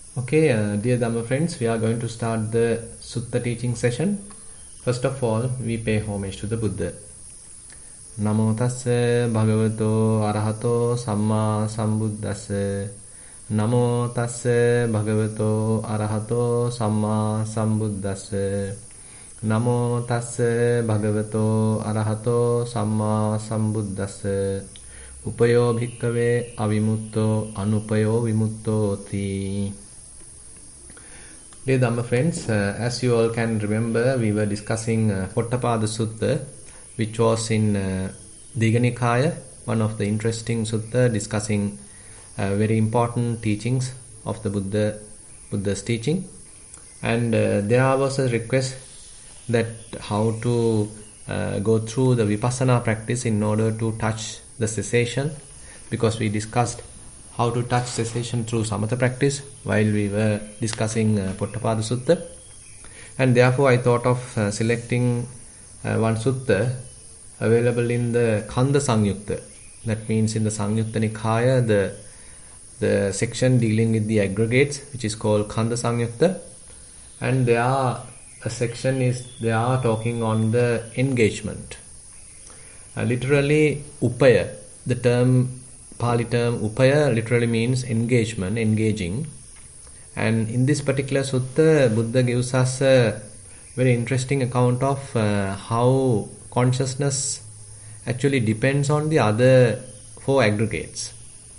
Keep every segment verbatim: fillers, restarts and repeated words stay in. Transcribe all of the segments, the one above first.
Okay, uh, dear Dhamma friends, we are going to start the Sutta teaching session. First of all, we pay homage to the Buddha. Namo tassa bhagavato arahato samma sambuddhassa. Namo tassa bhagavato arahato samma sambuddhassa. Namo tassa bhagavato arahato samma sambuddhassa. Upayo bhikkave avimutto anupayo vimutto ti. Dear Dhamma friends, uh, as you all can remember, we were discussing uh, Pottapada Sutta, which was in uh, Digha Nikaya, one of the interesting sutta discussing uh, very important teachings of the Buddha, Buddha's teaching. And uh, there was a request that how to uh, go through the Vipassana practice in order to touch the cessation, because we discussed how to touch cessation through samatha practice while we were discussing uh, Pottapada Sutta. And therefore I thought of uh, selecting uh, one sutta available in the Khandha Sangyukta. That means in the Sangyukta Nikaya, the, the section dealing with the aggregates, which is called Khandha Sangyukta. And there are, a section is, they are talking on the engagement. Uh, literally, upaya, the term Pali term upaya literally means engagement, engaging. And in this particular sutta, Buddha gives us a very interesting account of uh, how consciousness actually depends on the other four aggregates.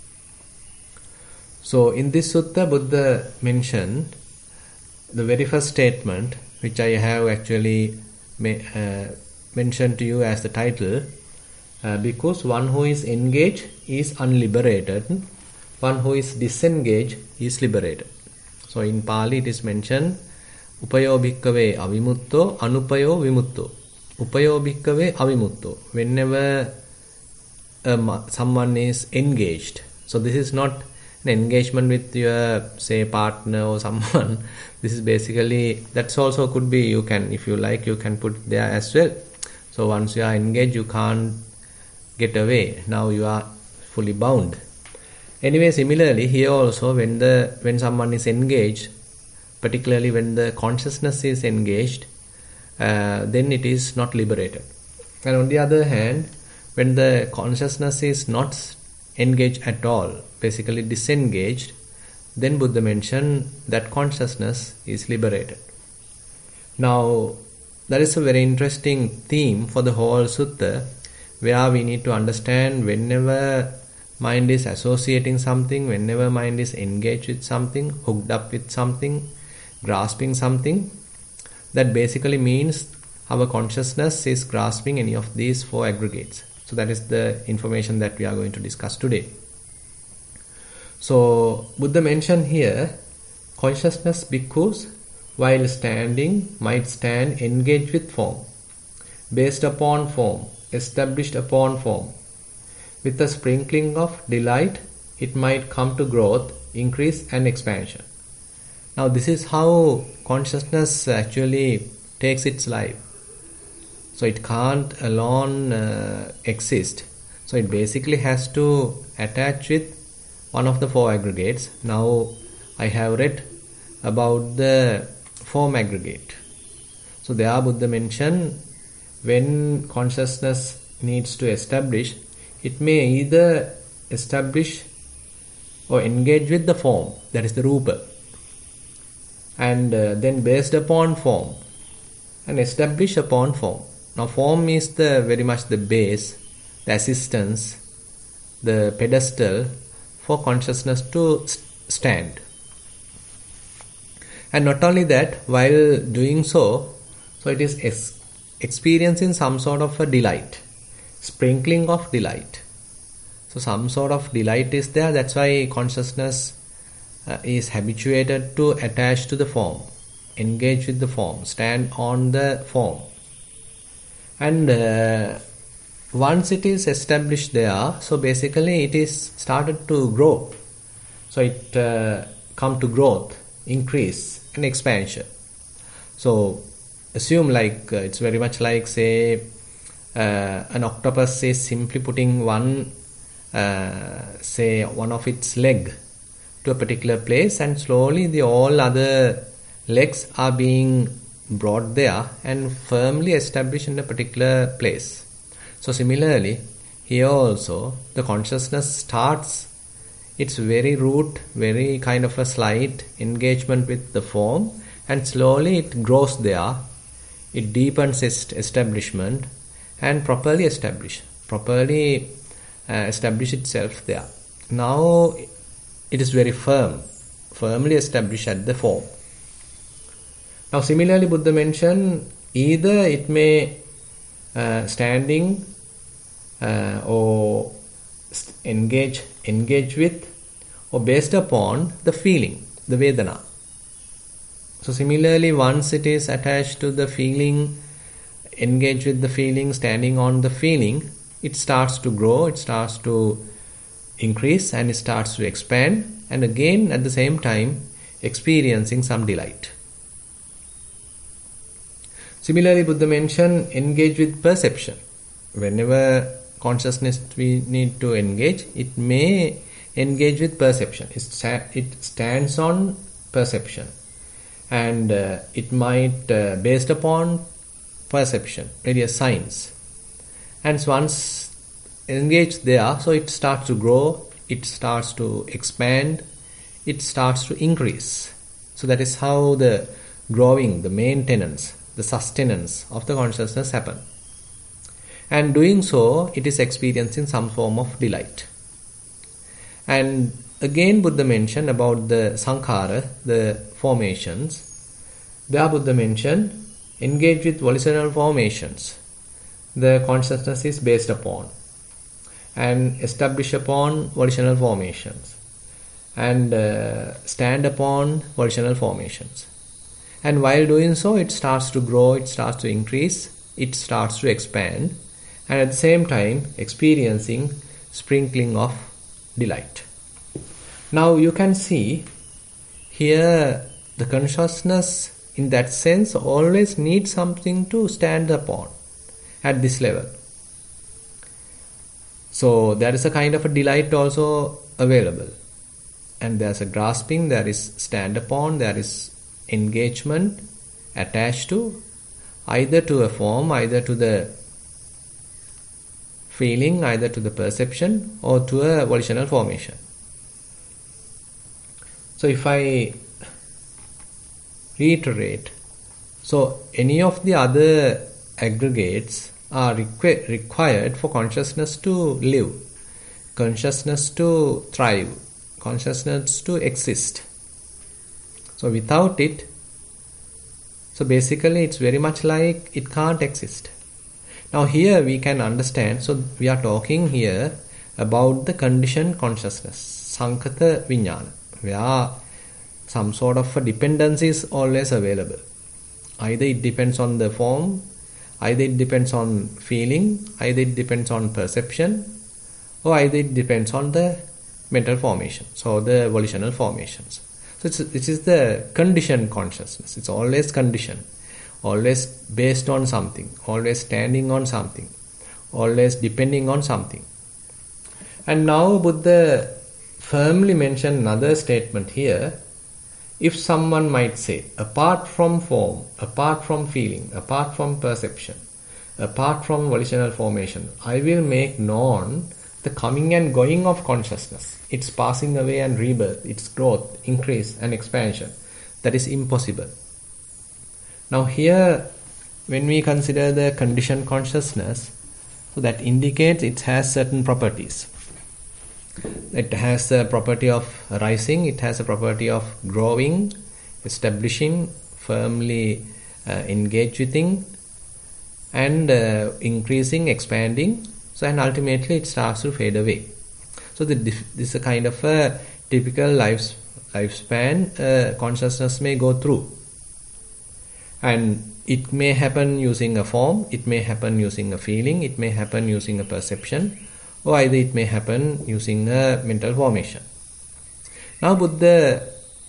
So in this sutta, Buddha mentioned the very first statement, which I have actually may, uh, mentioned to you as the title, Uh, because one who is engaged is unliberated, one who is disengaged is liberated. So in Pali it is mentioned, Upayo bhikkave avimutto, anupayo vimutto. Upayo bhikkave avimutto. Whenever um, someone is engaged, so this is not an engagement with your, say, partner or someone. This is basically, that's also could be, you can, if you like, you can put there as well. So once you are engaged, you can't get away. Now you are fully bound. Anyway, similarly here also, when the when someone is engaged, particularly when the consciousness is engaged, uh, then it is not liberated. And on the other hand, when the consciousness is not engaged at all, basically disengaged, then Buddha mentioned that consciousness is liberated. Now that is a very interesting theme for the whole sutta, where we need to understand whenever mind is associating something, whenever mind is engaged with something, hooked up with something, grasping something, that basically means our consciousness is grasping any of these four aggregates. So that is the information that we are going to discuss today. So Buddha mentioned here, consciousness bhikkhus while standing might stand engaged with form, based upon form, established upon form. With a sprinkling of delight, it might come to growth, increase and expansion. Now this is how consciousness actually takes its life. So it can't alone uh, exist. So it basically has to attach with one of the four aggregates. Now I have read about the form aggregate. So there Buddha mentioned, when consciousness needs to establish, it may either establish or engage with the form, that is the rupa, and uh, then based upon form and establish upon form. Now form is the very much the base, the assistance, the pedestal for consciousness to stand. And not only that, while doing so, so it is es- experiencing some sort of a delight, sprinkling of delight. So some sort of delight is there. That's why consciousness uh, is habituated to attach to the form, engage with the form, stand on the form. And uh, once it is established there, so basically it is started to grow. So it uh, come to growth, increase and expansion. So assume like uh, it's very much like, say, uh, an octopus is simply putting one, uh, say, one of its leg to a particular place, and slowly the all other legs are being brought there and firmly established in a particular place. So similarly, here also the consciousness starts its very root, very kind of a slight engagement with the form, and slowly it grows there, it deepens its establishment and properly establish, properly uh, establish itself there. Now it is very firm, firmly established at the form. Now similarly, Buddha mentioned either it may uh, standing uh, or engage engage with or based upon the feeling, the Vedana. So similarly, once it is attached to the feeling, engage with the feeling, standing on the feeling, it starts to grow, it starts to increase, and it starts to expand, and again at the same time experiencing some delight. Similarly, Buddha mentioned engage with perception. Whenever consciousness we need to engage, it may engage with perception. It, sta- it stands on perception, and uh, it might uh, based upon perception, various signs. And once engaged there, so it starts to grow, it starts to expand, it starts to increase. So that is how the growing, the maintenance, the sustenance of the consciousness happen. And doing so, it is experiencing some form of delight. And again, Buddha mentioned about the sankhara, the formations. There Buddha mentioned engage with volitional formations. The consciousness is based upon and establish upon volitional formations, and uh, stand upon volitional formations. And while doing so, it starts to grow, it starts to increase, it starts to expand, and at the same time experiencing sprinkling of delight. Now you can see here the consciousness in that sense always needs something to stand upon at this level. So there is a kind of a delight also available, and there is a grasping, there is stand upon, there is engagement attached to either to a form, either to the feeling, either to the perception, or to a volitional formation. So if I reiterate, so any of the other aggregates are requ- required for consciousness to live, consciousness to thrive, consciousness to exist. So without it, so basically it's very much like it can't exist. Now here we can understand, so we are talking here about the conditioned consciousness, sankhata vijnana, where some sort of a dependency is always available. Either it depends on the form, either it depends on feeling, either it depends on perception, or either it depends on the mental formations or the volitional formations. So it's, this is the conditioned consciousness. It's always conditioned, always based on something, always standing on something, always depending on something. And now Buddha firmly mentioned another statement here. If someone might say, apart from form, apart from feeling, apart from perception, apart from volitional formation, I will make known the coming and going of consciousness, its passing away and rebirth, its growth, increase and expansion. That is impossible. Now here, when we consider the conditioned consciousness, so that indicates it has certain properties. It has a property of rising, it has a property of growing, establishing, firmly uh, engaging, and uh, increasing, expanding. So, and ultimately it starts to fade away. So, the, this is a kind of a typical life, lifespan uh, consciousness may go through. And it may happen using a form, it may happen using a feeling, it may happen using a perception, or either it may happen using a mental formation. Now Buddha,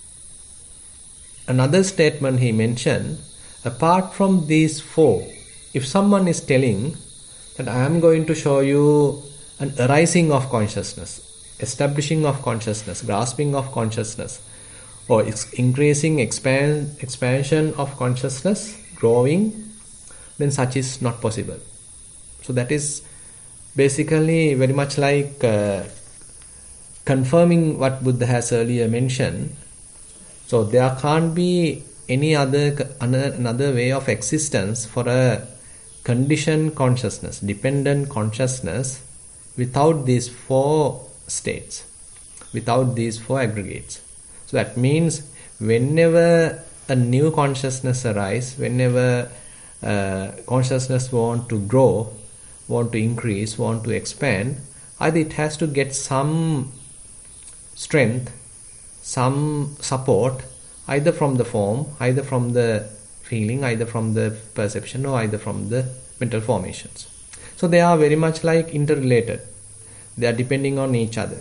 another statement he mentioned, apart from these four, if someone is telling that I am going to show you an arising of consciousness, establishing of consciousness, grasping of consciousness, or increasing expand, expansion of consciousness, growing, then such is not possible. So that is basically very much like uh, confirming what Buddha has earlier mentioned. So there can't be any other another way of existence for a conditioned consciousness, dependent consciousness, without these four states, without these four aggregates. So that means whenever a new consciousness arises, whenever uh, consciousness want to grow, want to increase, want to expand, either it has to get some strength, some support, either from the form, either from the feeling, either from the perception, or either from the mental formations. So they are very much like interrelated. They are depending on each other.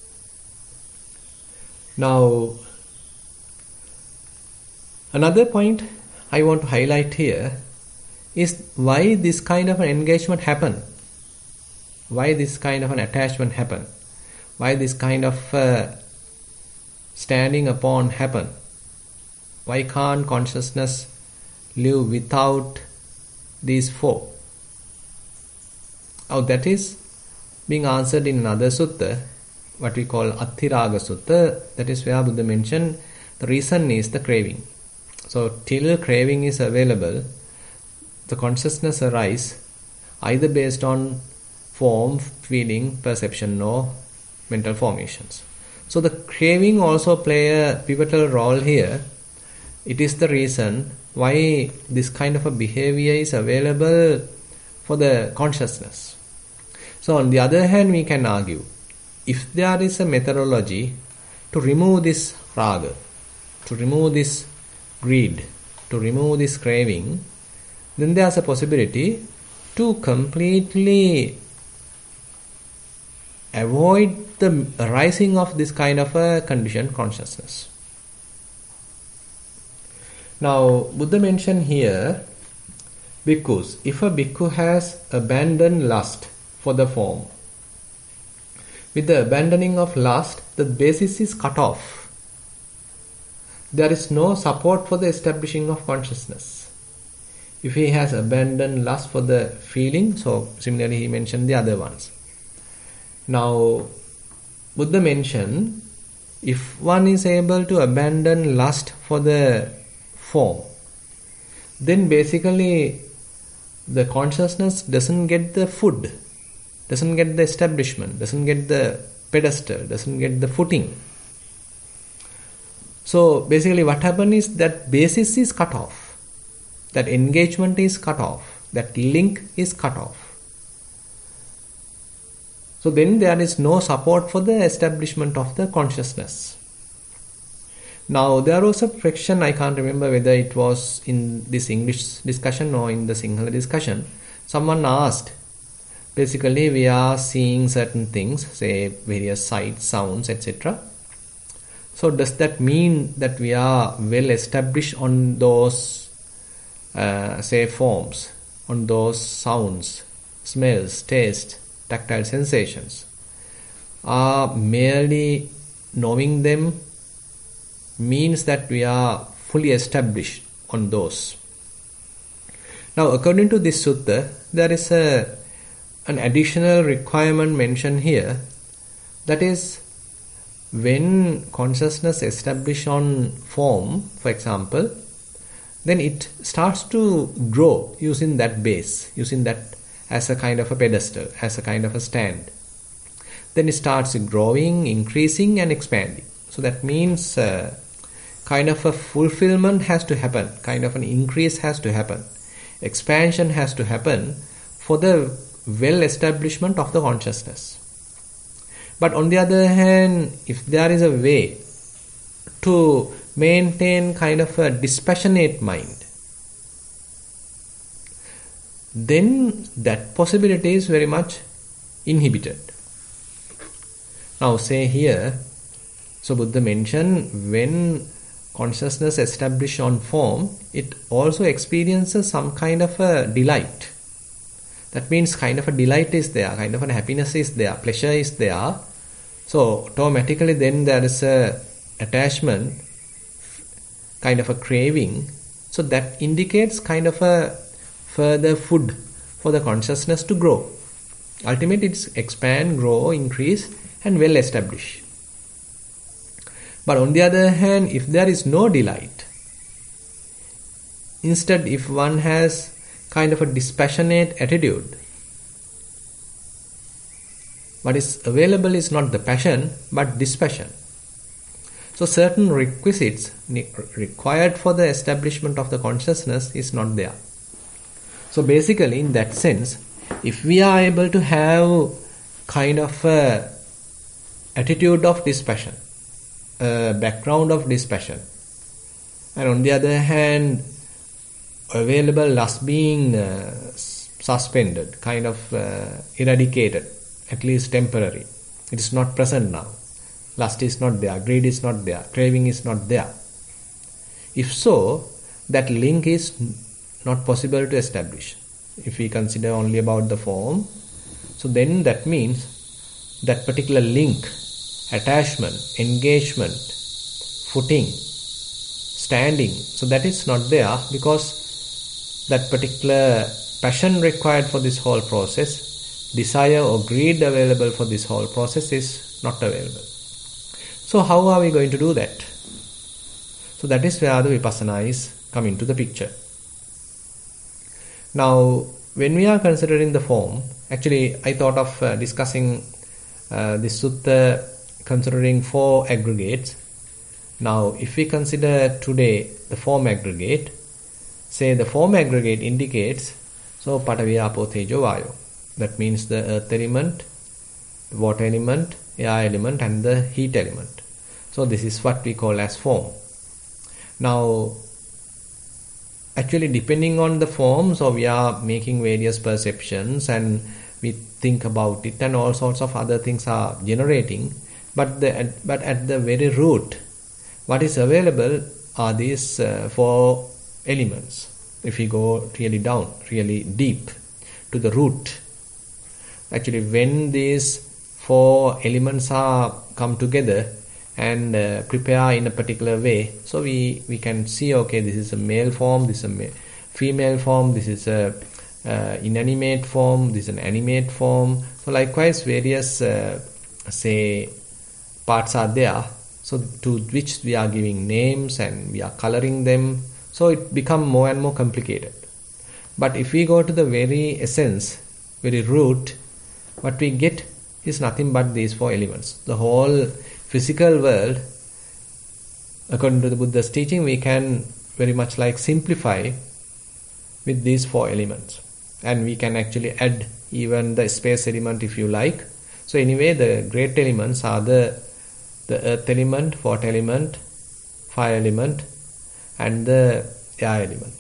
Now, another point I want to highlight here is why this kind of an engagement happen, why this kind of an attachment happen, why this kind of uh, standing upon happen. Why can't consciousness live without these four? Now that is being answered in another sutta, what we call Atthiraga Sutta. That is where Buddha mentioned the reason is the craving. So till craving is available, the consciousness arises either based on form, feeling, perception, or mental formations. So the craving also play a pivotal role here. It is the reason why this kind of a behavior is available for the consciousness. So on the other hand, we can argue, if there is a methodology to remove this raga, to remove this greed, to remove this craving, then there is a possibility to completely avoid the arising of this kind of a conditioned consciousness. Now, Buddha mentioned here, bhikkhus, if a bhikkhu has abandoned lust for the form, with the abandoning of lust, the basis is cut off. There is no support for the establishing of consciousness. If he has abandoned lust for the feeling, so similarly he mentioned the other ones. Now, Buddha mentioned, if one is able to abandon lust for the form, then basically the consciousness doesn't get the food, doesn't get the establishment, doesn't get the pedestal, doesn't get the footing. So basically what happens is that basis is cut off, that engagement is cut off, that link is cut off. So then there is no support for the establishment of the consciousness. Now there was a friction, I can't remember whether it was in this English discussion or in the Sinhala discussion. Someone asked, basically we are seeing certain things, say various sights, sounds, et cetera. So does that mean that we are well established on those, uh, say, forms, on those sounds, smells, taste, tactile sensations? Are merely knowing them means that we are fully established on those? Now, according to this sutta, there is a an additional requirement mentioned here, that is, when consciousness established on form, for example, then it starts to grow using that base, using that as a kind of a pedestal, as a kind of a stand. Then it starts growing, increasing and expanding. So that means uh, kind of a fulfillment has to happen, kind of an increase has to happen, expansion has to happen for the well establishment of the consciousness. But on the other hand, if there is a way to maintain kind of a dispassionate mind, then that possibility is very much inhibited. Now say here, so Buddha mentioned when consciousness established on form, it also experiences some kind of a delight. That means kind of a delight is there, kind of a happiness is there, pleasure is there So automatically then there is a attachment, kind of a craving. So that indicates kind of a further food for the consciousness to grow. Ultimately it's expand, grow, increase and well establish. But on the other hand, if there is no delight, instead if one has kind of a dispassionate attitude, what is available is not the passion but dispassion. So certain requisites required for the establishment of the consciousness is not there. So basically in that sense, if we are able to have kind of a attitude of dispassion, a background of dispassion, and on the other hand available lust being uh, suspended, kind of uh, eradicated, at least temporary. It is not present now. Lust is not there, greed is not there, craving is not there. If so, that link is not possible to establish. If we consider only about the form, so then that means that particular link, attachment, engagement, footing, standing, so that is not there because that particular passion required for this whole process, desire or greed available for this whole process is not available. So how are we going to do that? So that is where the Vipassana is coming to the picture. Now, when we are considering the form, actually I thought of uh, discussing uh, this sutta considering four aggregates. Now, if we consider today the form aggregate, say the form aggregate indicates, so Patavi, Apo, Tejo, Vayo. That means the earth element, the water element, air element and the heat element. So this is what we call as form. Now, actually depending on the form, so we are making various perceptions and we think about it and all sorts of other things are generating. But the but at the very root, what is available are these uh, four elements. If we go really down, really deep to the root, actually when these four elements are come together and uh, prepare in a particular way, so we we can see, okay, this is a male form, this is a ma- female form, this is a uh, inanimate form, this is an animate form. So likewise various uh, say parts are there, so to which we are giving names and we are coloring them, so it become more and more complicated. But if we go to the very essence, very root, what we get is nothing but these four elements. The whole physical world, according to the Buddha's teaching, we can very much like simplify with these four elements, and we can actually add even the space element if you like. So anyway, the great elements are the the earth element, water element, fire element and the air element.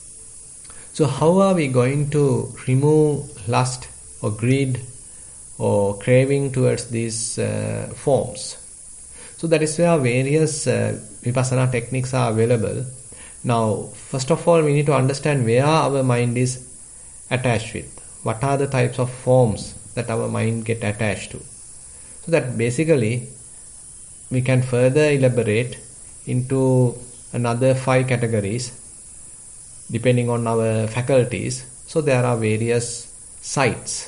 So how are we going to remove lust or greed or craving towards these uh, forms? So that is where various uh, Vipassana techniques are available. Now, first of all, we need to understand where our mind is attached with. What are the types of forms that our mind get attached to? So that basically we can further elaborate into another five categories depending on our faculties. So there are various sights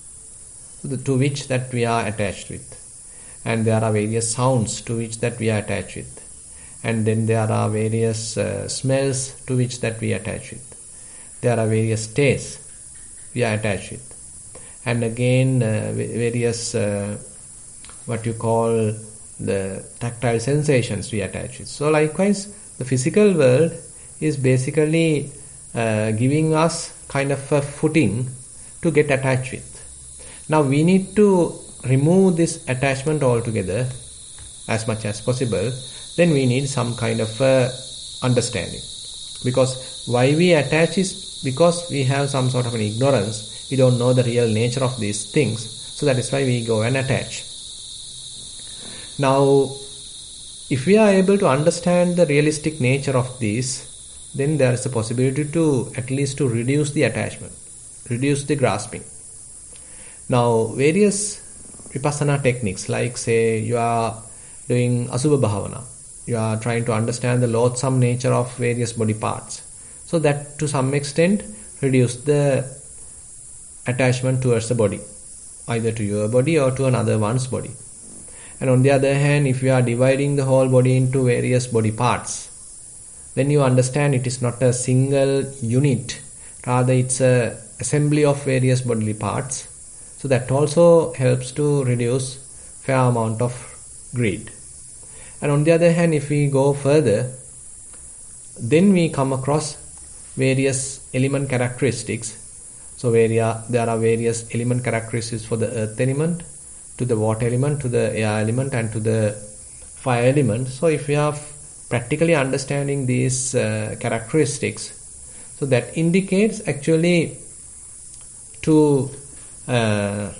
to which that we are attached with, and there are various sounds to which that we are attached with, and then there are various uh, smells to which that we attach with, there are various tastes we are attached with, and again uh, various uh, what you call the tactile sensations we attach with. So likewise the physical world is basically uh, giving us kind of a footing to get attached with. Now we need to remove this attachment altogether as much as possible. Then we need some kind of uh, understanding, because why we attach is because we have some sort of an ignorance. We don't know the real nature of these things, so that is why we go and attach. Now if we are able to understand the realistic nature of these, then there is a possibility to at least to reduce the attachment, reduce the grasping. Now various Vipassana techniques, like say you are doing Asubha Bhavana, you are trying to understand the loathsome nature of various body parts. So that to some extent reduce the attachment towards the body, either to your body or to another one's body. And on the other hand, if you are dividing the whole body into various body parts, then you understand it is not a single unit, rather it's a assembly of various bodily parts. So that also helps to reduce fair amount of greed. And on the other hand, if we go further, then we come across various element characteristics. So where there are various element characteristics for the earth element, to the water element, to the air element, and to the fire element. So if we are practically understanding these uh, characteristics, so that indicates actually to uh,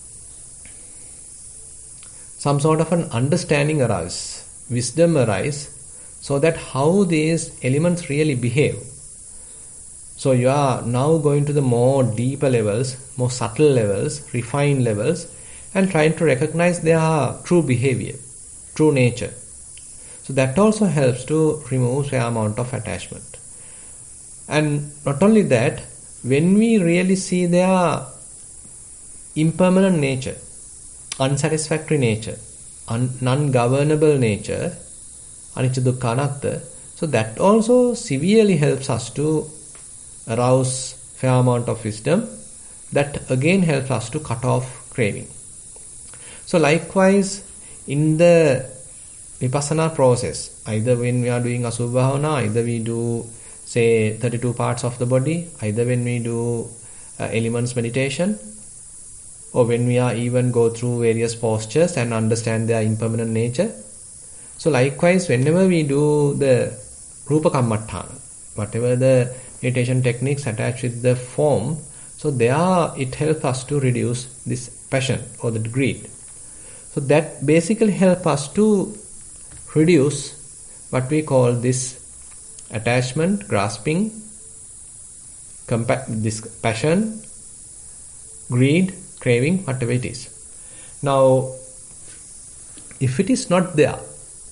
some sort of an understanding arise, wisdom arise, so that how these elements really behave. So you are now going to the more deeper levels, more subtle levels, refined levels, and trying to recognize their true behavior, true nature. So that also helps to remove fair amount of attachment. And not only that, when we really see their impermanent nature, unsatisfactory nature, un- non-governable nature, anicca dukkha anatta, so that also severely helps us to arouse fair amount of wisdom. That again helps us to cut off craving. So likewise, in the Vipassana process, either when we are doing Asubha Bhavana, either we do say thirty-two parts of the body, either when we do uh, elements meditation, or when we are even go through various postures and understand their impermanent nature. So likewise, whenever we do the Rupa Kammatthana, whatever the meditation techniques attached with the form, so there it helps us to reduce this passion or the greed. So that basically helps us to reduce what we call this attachment, grasping, compa- this passion, greed, craving, whatever it is. Now, if it is not there,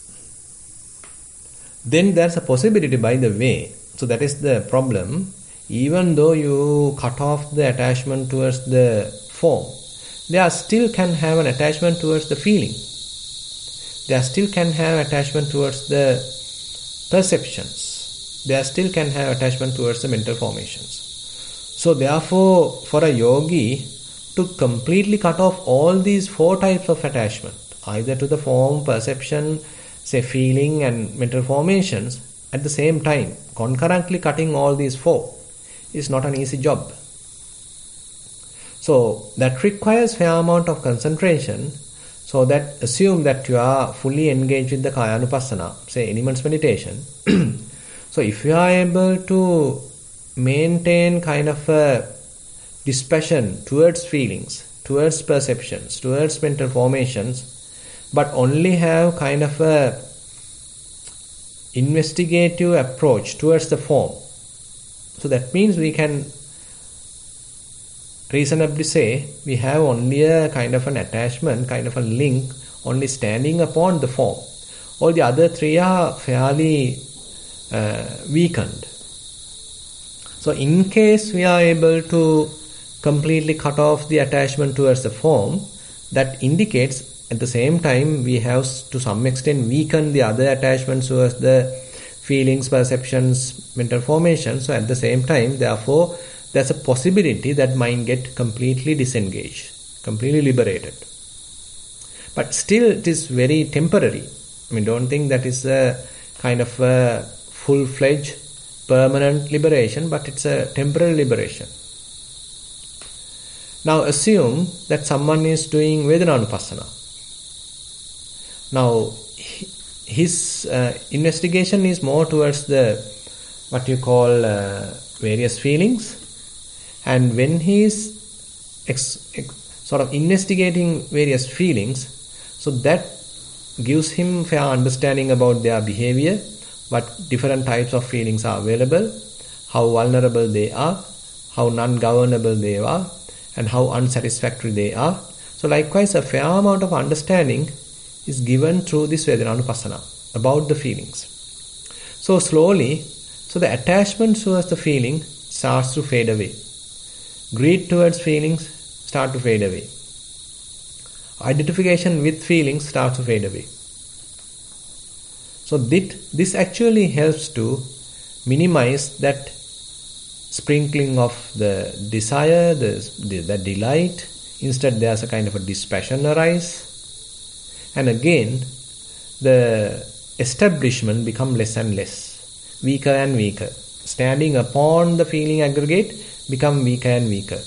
then there's a possibility, by the way. So that is the problem. Even though you cut off the attachment towards the form, there still can have an attachment towards the feeling. There still can have attachment towards the perceptions. There still can have attachment towards the mental formations. So therefore, for a yogi to completely cut off all these four types of attachment, either to the form, perception, say feeling and mental formations, at the same time, concurrently cutting all these four, is not an easy job. So that requires fair amount of concentration. So that assume that you are fully engaged with the Kayanupassana, say elements meditation. So if you are able to maintain kind of a dispassion towards feelings, towards perceptions, towards mental formations, but only have kind of a investigative approach towards the form. So that means we can reasonably say we have only a kind of an attachment, kind of a link, only standing upon the form. All the other three are fairly uh, weakened. So in case we are able to completely cut off the attachment towards the form, that indicates at the same time we have to some extent weakened the other attachments towards the feelings, perceptions, mental formation. So at the same time, therefore, there's a possibility that mind get completely disengaged, completely liberated. But still it is very temporary. I mean, don't think that is a kind of a full-fledged permanent liberation, but it's a temporary liberation. Now assume that someone is doing Vedananupassana. Now his uh, investigation is more towards the what you call uh, various feelings. And when he is ex- ex- sort of investigating various feelings, so that gives him fair understanding about their behavior, what different types of feelings are available, how vulnerable they are, how non-governable they are, and how unsatisfactory they are. So likewise, a fair amount of understanding is given through this Vedananupassana about the feelings. So slowly, so the attachment towards the feeling starts to fade away. Greed towards feelings start to fade away. Identification with feelings starts to fade away. So this actually helps to minimize that sprinkling of the desire, the, the, the delight. Instead, there's a kind of a dispassion arise. And again, the establishment become less and less, weaker and weaker. Standing upon the feeling aggregate become weaker and weaker.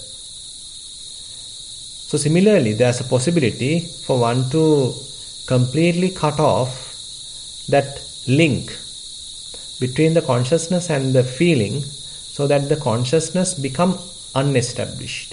So similarly, there's a possibility for one to completely cut off that link between the consciousness and the feeling, so that the consciousness become unestablished.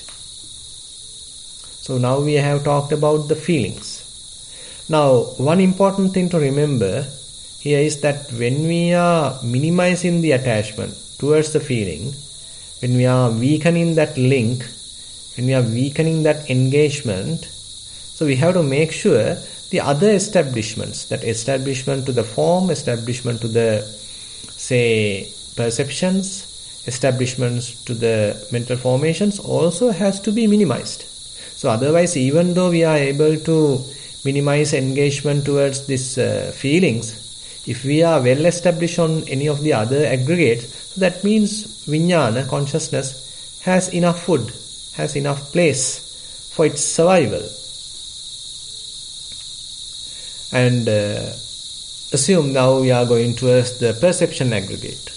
So now we have talked about the feelings. Now, one important thing to remember here is that when we are minimizing the attachment towards the feeling, when we are weakening that link, when we are weakening that engagement, so we have to make sure the other establishments, that establishment to the form, establishment to the, say, perceptions, establishments to the mental formations also has to be minimized. So otherwise, even though we are able to minimize engagement towards these uh, feelings, if we are well established on any of the other aggregates, so that means vijnana, consciousness, has enough food, has enough place for its survival. And uh, assume now we are going towards the perception aggregate,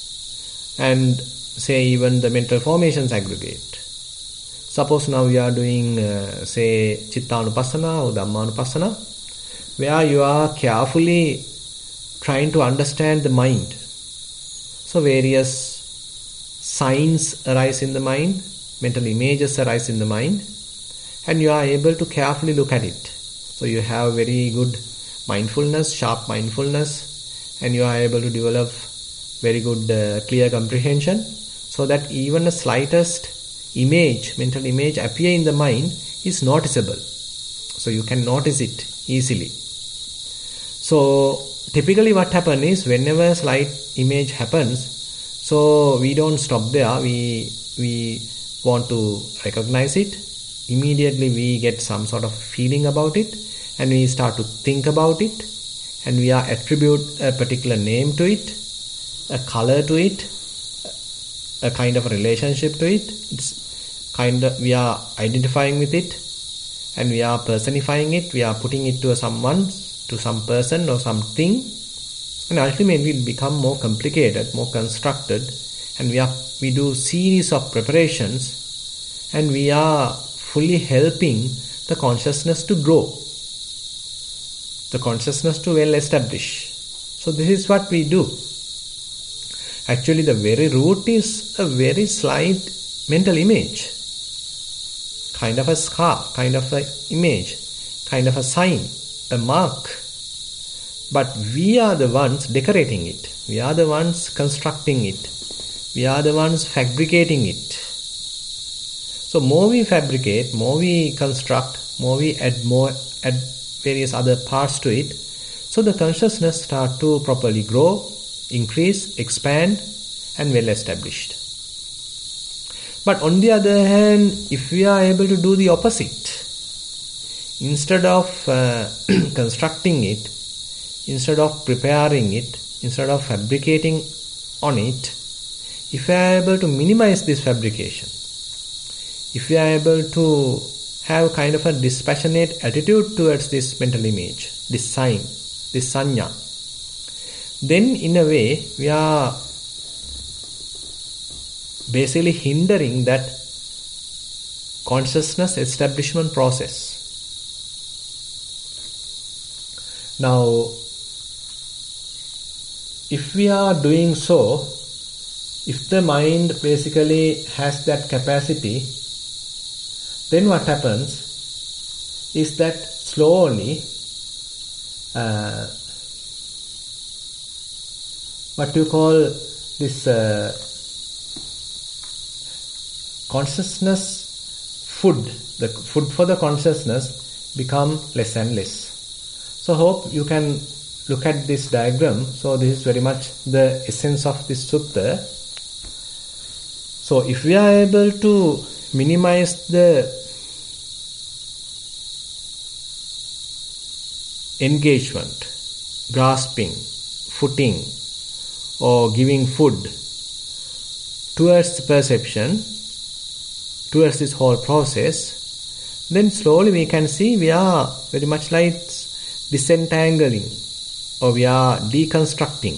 and say even the mental formations aggregate. Suppose now we are doing uh, say Chittanupassana or Dhammanupassana, where you are carefully trying to understand the mind. So various signs arise in the mind, mental images arise in the mind, and you are able to carefully look at it. So you have very good mindfulness, sharp mindfulness, and you are able to develop very good uh, clear comprehension, so that even the slightest image, mental image appear in the mind is noticeable. So you can notice it easily. So typically what happens is, whenever slight image happens, so we don't stop there, we, we want to recognize it. Immediately we get some sort of feeling about it, and we start to think about it, and we are attribute a particular name to it, a color to it, a kind of a relationship to it. It's kind of, we are identifying with it, and we are personifying it, we are putting it to someone, to some person or something, and ultimately it become more complicated, more constructed, and we are we do series of preparations, and we are fully helping the consciousness to grow, the consciousness to well establish. So this is what we do. Actually, the very root is a very slight mental image, kind of a scar, kind of an image, kind of a sign, a mark. But we are the ones decorating it. We are the ones constructing it. We are the ones fabricating it. So more we fabricate, more we construct, more we add more, add various other parts to it. So the consciousness start to properly grow, increase, expand, and well established. But on the other hand, if we are able to do the opposite, instead of uh, constructing it, instead of preparing it, instead of fabricating on it, if we are able to minimize this fabrication, if we are able to have kind of a dispassionate attitude towards this mental image, this sign, this sanya, then in a way we are basically hindering that consciousness establishment process. Now, if we are doing so, if the mind basically has that capacity, then what happens is that slowly uh, what you call this uh, consciousness food, the food for the consciousness become less and less. So hope you can look at this diagram. So this is very much the essence of this sutta. So if we are able to minimize the engagement, grasping, footing, or giving food towards the perception, towards this whole process, then slowly we can see we are very much like disentangling, or we are deconstructing.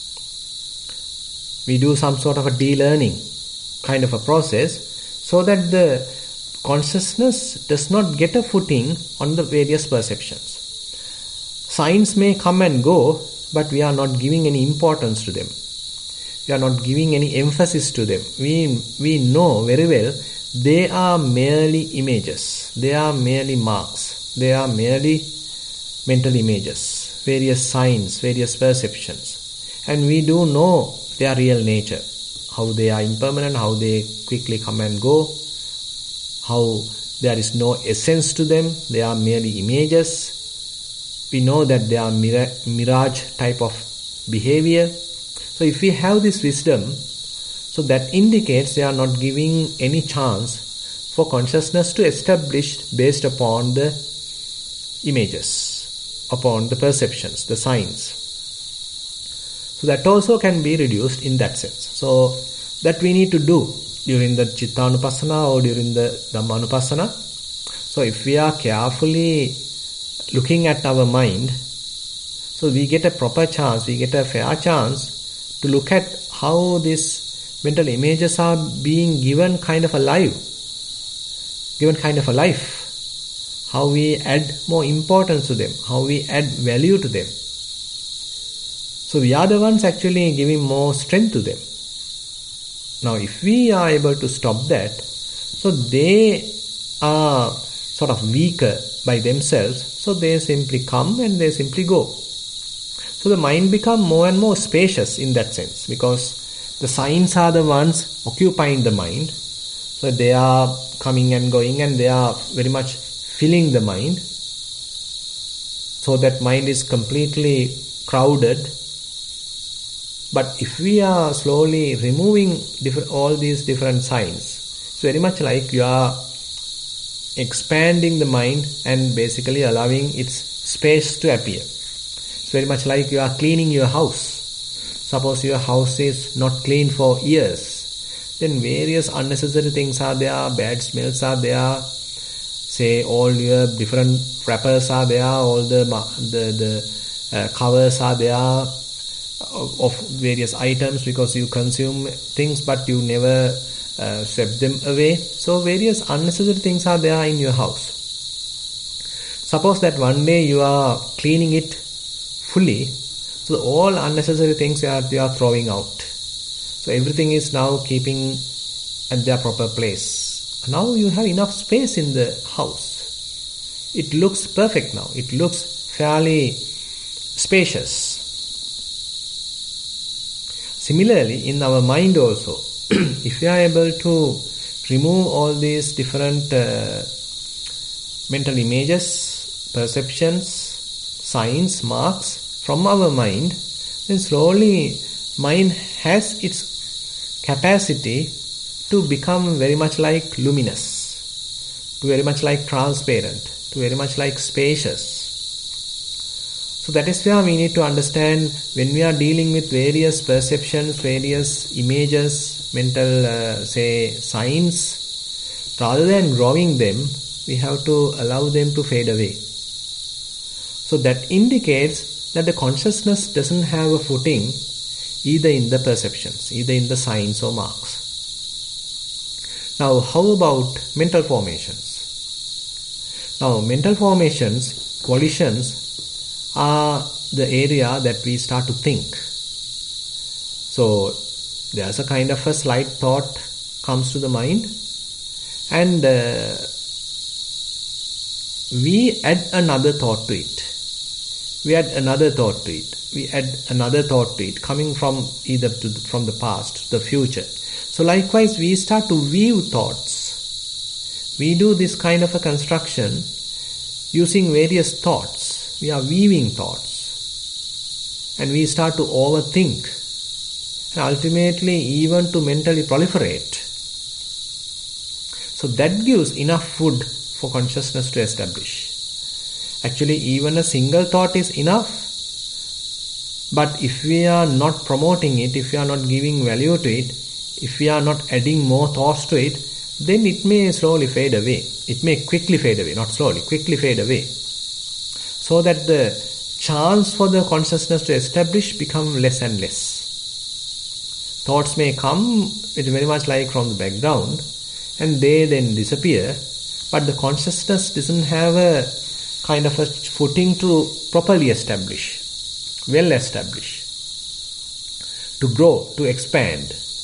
We do some sort of a de-learning kind of a process, so that the consciousness does not get a footing on the various perceptions. Signs may come and go, but we are not giving any importance to them. We are not giving any emphasis to them. We, we know very well they are merely images. They are merely marks. They are merely mental images, various signs, various perceptions. And we do know their real nature, how they are impermanent, how they quickly come and go, how there is no essence to them, they are merely images. We know that they are mirage type of behavior. So if we have this wisdom, so that indicates they are not giving any chance for consciousness to establish based upon the images, upon the perceptions, the signs. So that also can be reduced in that sense. So that we need to do during the Chittanupassana or during the Dhammanupassana. So if we are carefully looking at our mind, so we get a proper chance, we get a fair chance to look at how these mental images are being given kind of a life, given kind of a life, how we add more importance to them, how we add value to them. So we are the ones actually giving more strength to them. Now if we are able to stop that, so they are sort of weaker by themselves, so they simply come and they simply go. So the mind becomes more and more spacious in that sense, because the signs are the ones occupying the mind. So they are coming and going and they are very much filling the mind. So that mind is completely crowded. But if we are slowly removing different, all these different signs, it's very much like you are expanding the mind and basically allowing its space to appear. It's very much like you are cleaning your house. Suppose your house is not clean for years, then various unnecessary things are there, bad smells are there, say all your different wrappers are there, all the the, the uh, covers are there of, of various items, because you consume things but you never Uh, swept them away. So various unnecessary things are there in your house. Suppose that one day you are cleaning it fully, so all unnecessary things you are, you are throwing out. So everything is now keeping at their proper place. Now you have enough space in the house. It looks perfect now. It looks fairly spacious. Similarly, in our mind also, if we are able to remove all these different uh, mental images, perceptions, signs, marks from our mind, then slowly mind has its capacity to become very much like luminous, to very much like transparent, to very much like spacious. So that is where we need to understand, when we are dealing with various perceptions, various images, mental, uh, say, signs, rather than growing them, we have to allow them to fade away. So that indicates that the consciousness doesn't have a footing either in the perceptions, either in the signs or marks. Now, how about mental formations? Now, mental formations, volitions, are the area that we start to think. So there's a kind of a slight thought comes to the mind, and uh, we add another thought to it. We add another thought to it. We add another thought to it, coming from either to the, from the past to the future. So likewise, we start to weave thoughts. we do this kind of a construction using various thoughts. We are weaving thoughts. And we start to overthink. And ultimately even to mentally proliferate. So that gives enough food for consciousness to establish. Actually, even a single thought is enough. But if we are not promoting it, if we are not giving value to it, if we are not adding more thoughts to it, then it may slowly fade away. It may quickly fade away, not slowly, quickly fade away. So that the chance for the consciousness to establish become less and less. Thoughts may come, it's very much like from the background, and they then disappear, but the consciousness doesn't have a kind of a footing to properly establish. Well established, to grow, to expand.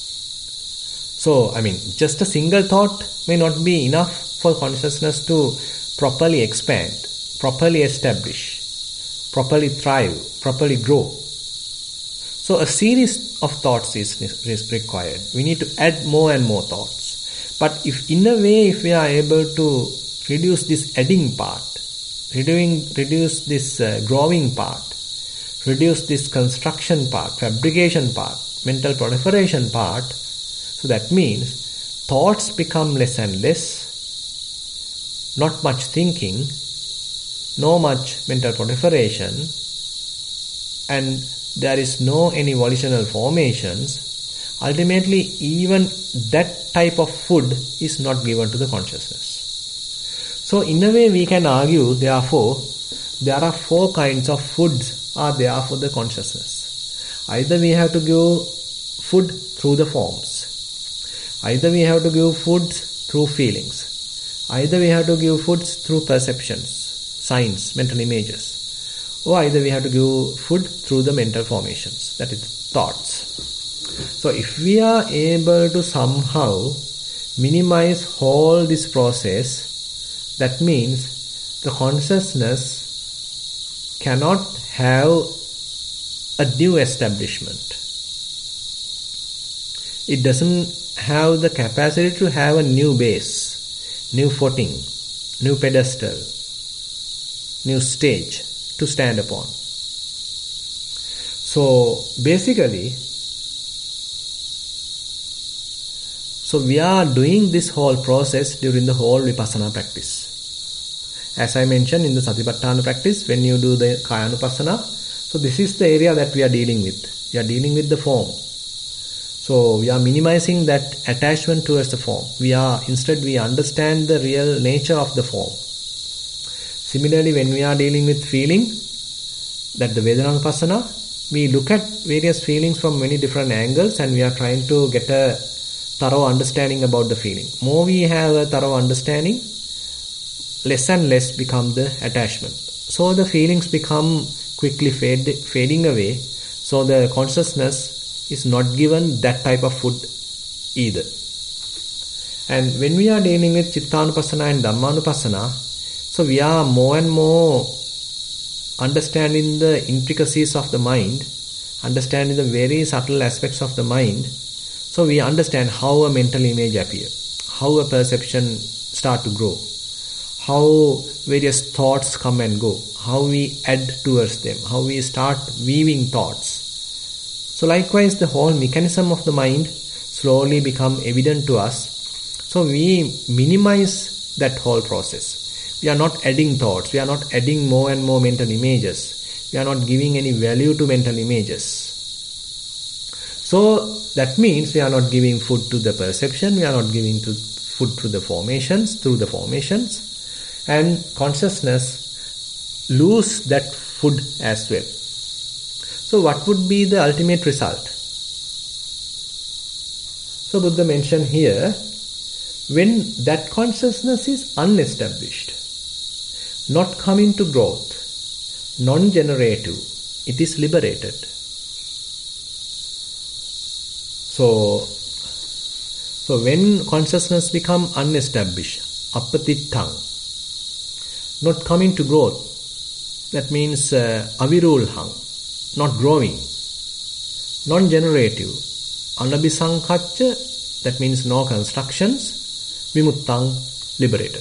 So, I mean, just a single thought may not be enough for consciousness to properly expand, properly establish, properly thrive, properly grow. So, a series of thoughts is, is required. We need to add more and more thoughts. But if in a way, if we are able to reduce this adding part, reducing, reduce this uh, growing part, reduce this construction part, fabrication part, mental proliferation part. So that means thoughts become less and less, not much thinking, no much mental proliferation, and there is no any volitional formations. Ultimately, even that type of food is not given to the consciousness. So in a way we can argue, therefore, there are four kinds of foods are there for the consciousness. Either we have to give food through the forms. Either we have to give food through feelings. Either we have to give food through perceptions, signs, mental images. Or either we have to give food through the mental formations, that is thoughts. So if we are able to somehow minimize whole this process, that means the consciousness cannot have a new establishment. It doesn't have the capacity to have a new base, new footing, new pedestal, new stage to stand upon. So basically, so we are doing this whole process during the whole Vipassana practice. As I mentioned in the Satipatthana practice, when you do the Kayanupassana, so this is the area that we are dealing with. We are dealing with the form. So we are minimizing that attachment towards the form. We are, instead we understand the real nature of the form. Similarly, when we are dealing with feeling, that the Vedanaupassana, we look at various feelings from many different angles and we are trying to get a thorough understanding about the feeling. More we have a thorough understanding, less and less become the attachment. So the feelings become quickly fade, fading away. So the consciousness is not given that type of food either. And when we are dealing with Chittanupassana and Dhammanupassana, so we are more and more understanding the intricacies of the mind, understanding the very subtle aspects of the mind. So we understand how a mental image appears, how a perception start to grow, how various thoughts come and go, how we add towards them, how we start weaving thoughts. So likewise, the whole mechanism of the mind slowly become evident to us. So we minimize that whole process. We are not adding thoughts. We are not adding more and more mental images. We are not giving any value to mental images. So that means we are not giving food to the perception. We are not giving to food to the formations, through the formations. And consciousness lose that food as well. So what would be the ultimate result? So Buddha mentioned here, when that consciousness is unestablished, not coming to growth, non-generative, it is liberated. So, so when consciousness become unestablished, apatittang, not coming to growth, that means uh, avirulhang, not growing, non-generative, anabhisankaccha, that means no constructions, vimuttang, liberated.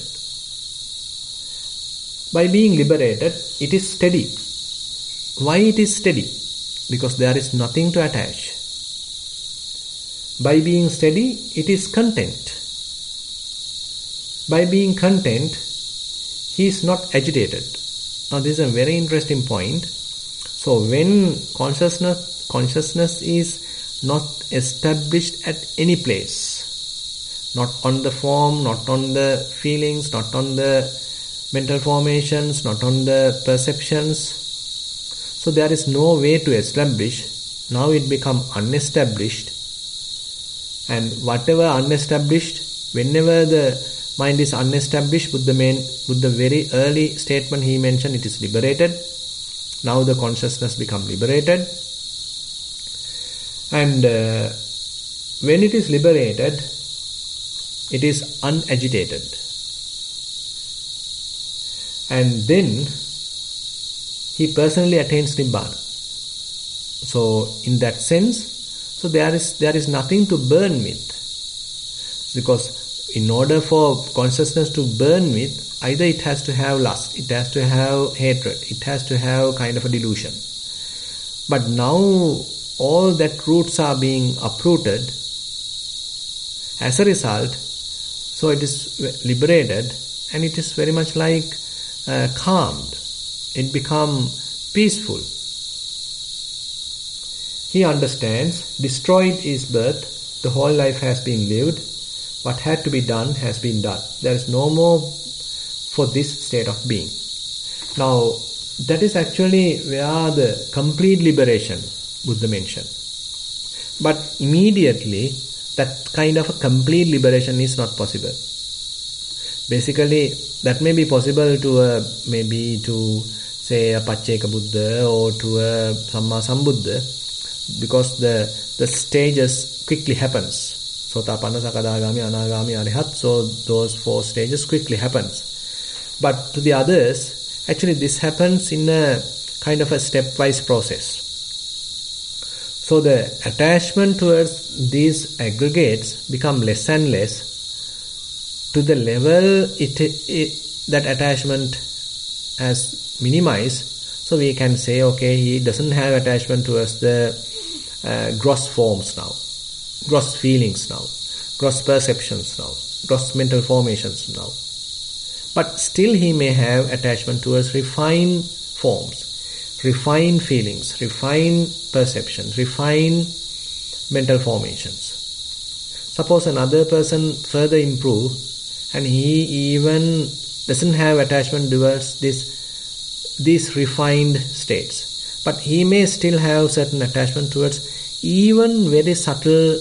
By being liberated, it is steady. Why it is steady? Because there is nothing to attach. By being steady, it is content. By being content, he is not agitated. Now this is a very interesting point. So when consciousness, consciousness is not established at any place, not on the form, not on the feelings, not on the mental formations, not on the perceptions, so there is no way to establish. Now it becomes unestablished, and whatever unestablished, whenever the mind is unestablished, with the main, with the very early statement he mentioned, it is liberated. Now the consciousness become liberated, and uh, when it is liberated, it is unagitated, and then he personally attains Nibbana. So in that sense, so there is there is nothing to burn with, because in order for consciousness to burn with, either it has to have lust, it has to have hatred, it has to have kind of a delusion. But now all that roots are being uprooted. As a result, so it is liberated, and it is very much like uh, calmed. It becomes peaceful. He understands, destroyed is birth, the whole life has been lived, what had to be done has been done. There is no more for this state of being. Now, that is actually where the complete liberation Buddha mentioned. But immediately, that kind of a complete liberation is not possible. Basically, that may be possible to a, maybe to say a Pacceka Buddha or to a Samma Sambuddha, because the the stages quickly happens. Sotapanna, Sakadagami, Anagami, Arihat. So those four stages quickly happens. But to the others, actually this happens in a kind of a stepwise process. So the attachment towards these aggregates become less and less to the level it, it that attachment has minimized. So we can say, okay, he doesn't have attachment towards the uh, gross forms now, gross feelings now, gross perceptions now, gross mental formations now. But still he may have attachment towards refined forms, refined feelings, refined perceptions, refined mental formations. Suppose another person further improve and he even doesn't have attachment towards this these refined states, but he may still have certain attachment towards even very subtle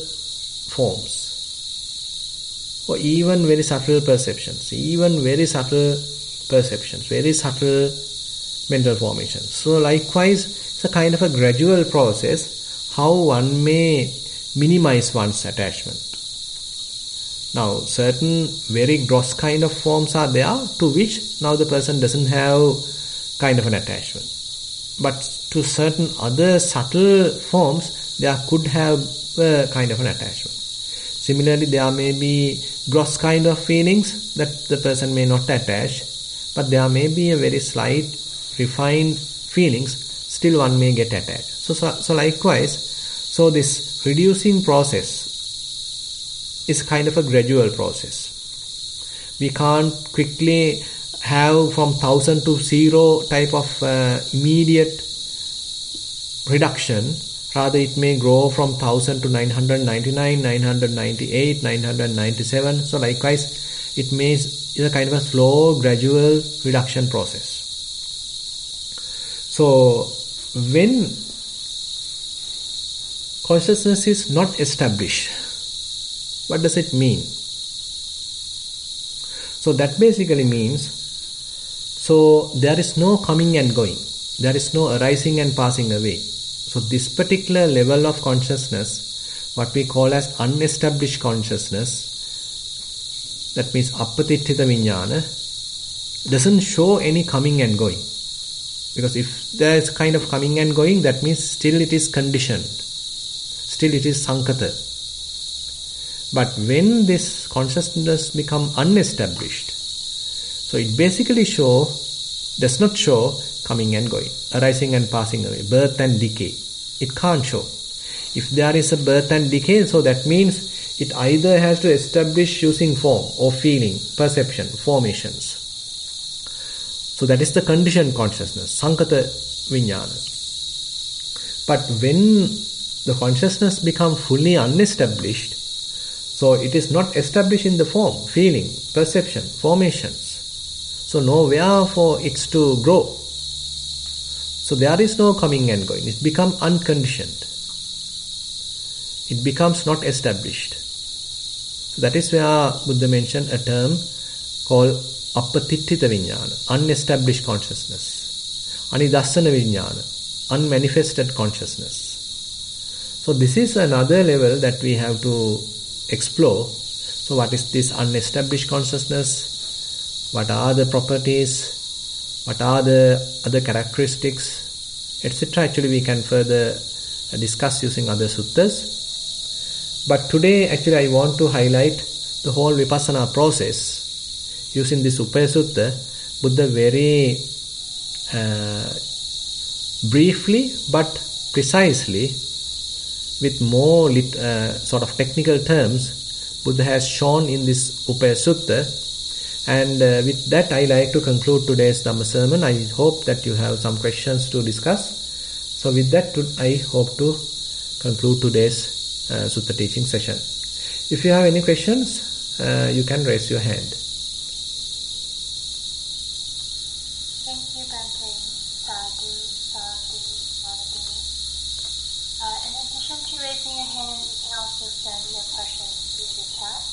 forms, or even very subtle perceptions, even very subtle perceptions, very subtle mental formations. So likewise, it's a kind of a gradual process how one may minimize one's attachment. Now, certain very gross kind of forms are there to which now the person doesn't have kind of an attachment. But to certain other subtle forms, there could have a kind of an attachment. Similarly, there may be gross kind of feelings that the person may not attach, but there may be a very slight, refined feelings, still one may get attached. So, so, so likewise, so this reducing process is kind of a gradual process. We can't quickly have from thousand to zero type of uh, immediate reduction. Rather, it may grow from thousand to nine hundred ninety-nine, nine hundred ninety-eight, nine hundred ninety-seven. So likewise, it may is a kind of a slow, gradual reduction process. So when consciousness is not established, what does it mean? So that basically means, so there is no coming and going. There is no arising and passing away. So this particular level of consciousness, what we call as unestablished consciousness, that means appatittita vijnana, doesn't show any coming and going. Because if there is kind of coming and going, that means still it is conditioned. Still it is sankata. But when this consciousness become unestablished, So it basically show, does not show coming and going, arising and passing away, birth and decay. It can't show. If there is a birth and decay, so that means it either has to establish using form or feeling, perception, formations. So that is the conditioned consciousness, Sankata Vijnana. But when the consciousness becomes fully unestablished, so it is not established in the form, feeling, perception, formations. So nowhere for it to grow. So there is no coming and going. It becomes unconditioned. It becomes not established. So that is where Buddha mentioned a term called Appatittita Vijnana, unestablished consciousness. Anidassana Vijnana, unmanifested consciousness. So this is another level that we have to explore. So what is this unestablished consciousness? What are the properties? What are the other characteristics? et cetera. Actually, we can further discuss using other suttas. But today, actually, I want to highlight the whole Vipassana process. Using this Upaya Sutta, Buddha very uh, briefly but precisely, with more lit, uh, sort of technical terms, Buddha has shown in this Upaya Sutta. And uh, with that, I like to conclude today's Dhamma sermon. I hope that you have some questions to discuss. So with that, I hope to conclude today's uh, Sutta teaching session. If you have any questions, uh, you can raise your hand. Thank you, Bhante. Sadhu, sadhu, sadhu. Uh, in addition to raising your hand, you can also send your questions through the chat.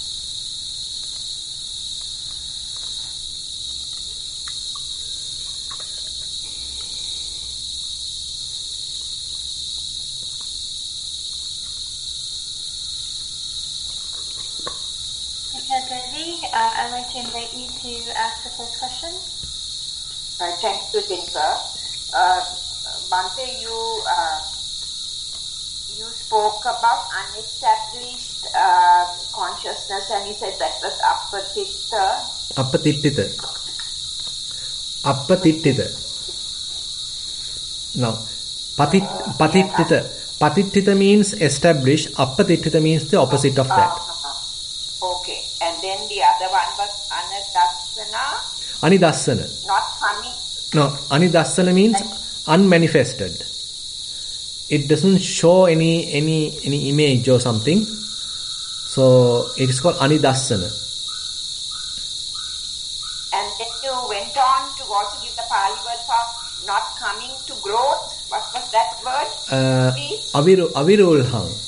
Uh, I'd like to invite you to ask the first question. Uh, thanks, Sutinka. Uh, Bhante, you uh, you spoke about unestablished uh, consciousness, and you said that was appatitta. Appatittita. Appatittita. Now, patit, patittita. Patittita means established. Appatittita means the opposite of that. Uh, okay. And then the other one was anidassana. Anidassana. Not coming. No, anidassana means unmanifested. It doesn't show any any any image or something. So it is called anidassana. And then you went on to also give the Pali word for not coming to growth. What was that word? Uh, Please. Aviru, avirulhang.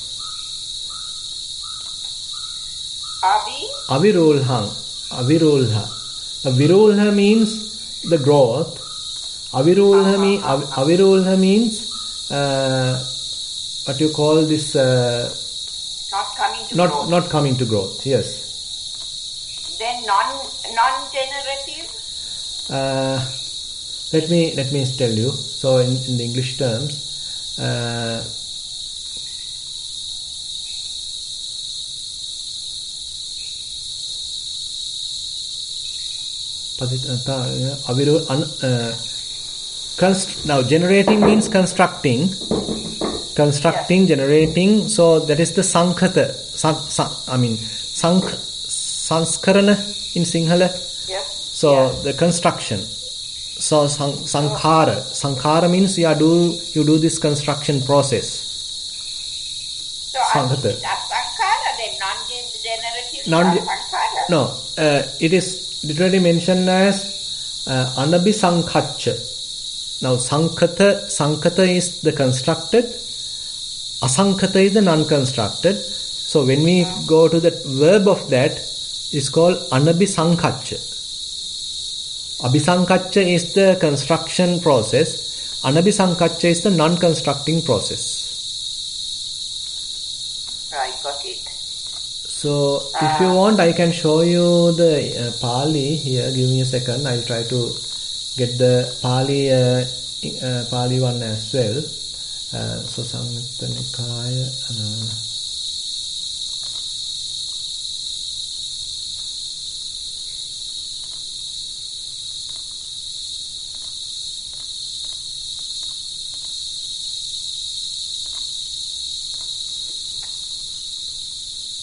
Avi? Avirulhang. Avirulha. Avirulha means the growth. Avirulha, uh-huh. mean, av, avirulha means uh, what you call this? Uh, not coming to not, growth. Not coming to growth, yes. Then non, non-generative? Uh, let me let me tell you. So in, in the English terms, uh, now generating means constructing, constructing, yes. Generating. So that is the sankhata. San, san, I mean sank, sanskarana in Sinhala. Yes. So yes. The construction. So san, sankhara. Sankhara means you do you do this construction process. So sankhata. Sankhara, then non-generative. Non. Sankhara. No, uh, it is literally mentioned as uh, anabhisankhaccha. Now sankhata, sankhata is the constructed, asankhata is the non-constructed. So when we mm. go to the verb of that, it's called anabhisankhaccha. Abhisankhaccha is the construction process, anabhisankhaccha is the non-constructing process. Right, got it. So, if you want, I can show you the uh, Pali here. Give me a second. I'll try to get the Pali uh, uh, Pali one as well. Uh, so, Samyutta Nikaya. Uh,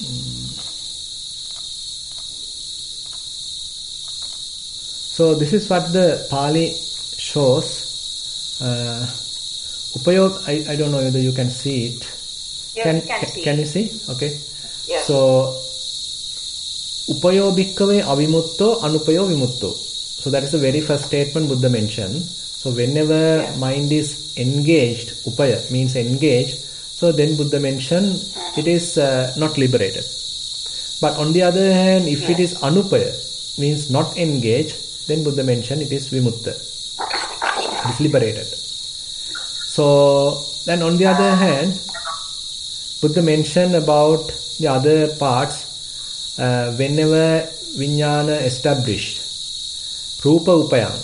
So this is what the Pali shows. Uh, upayog, I, I don't know whether you can see it. Yes, can, you can can, see. can you see? Okay. Yes. So, upayo bhikkave avimutto anupayo vimutto. So that is the very first statement Buddha mentioned. So whenever yes. mind is engaged, upaya means engaged, so then Buddha mentioned uh-huh. it is uh, not liberated. But on the other hand, if yes. it is anupaya, means not engaged, then Buddha mentioned it is vimutta. It is liberated. So then on the other hand, Buddha mentioned about the other parts, uh, whenever vijnana established, rupa upayam,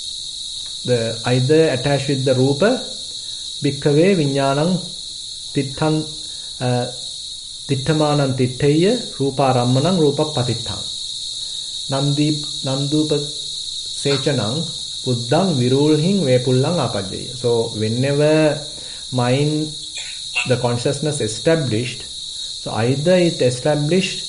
the either attached with the rupa, bhikkave vijnanam tittham uh, titthamanam titthaya rupa rammanam rupa patittham nandip nandupa sechanam buddham virulhing vepullang apajjaya. So whenever mind, the consciousness established, so either it established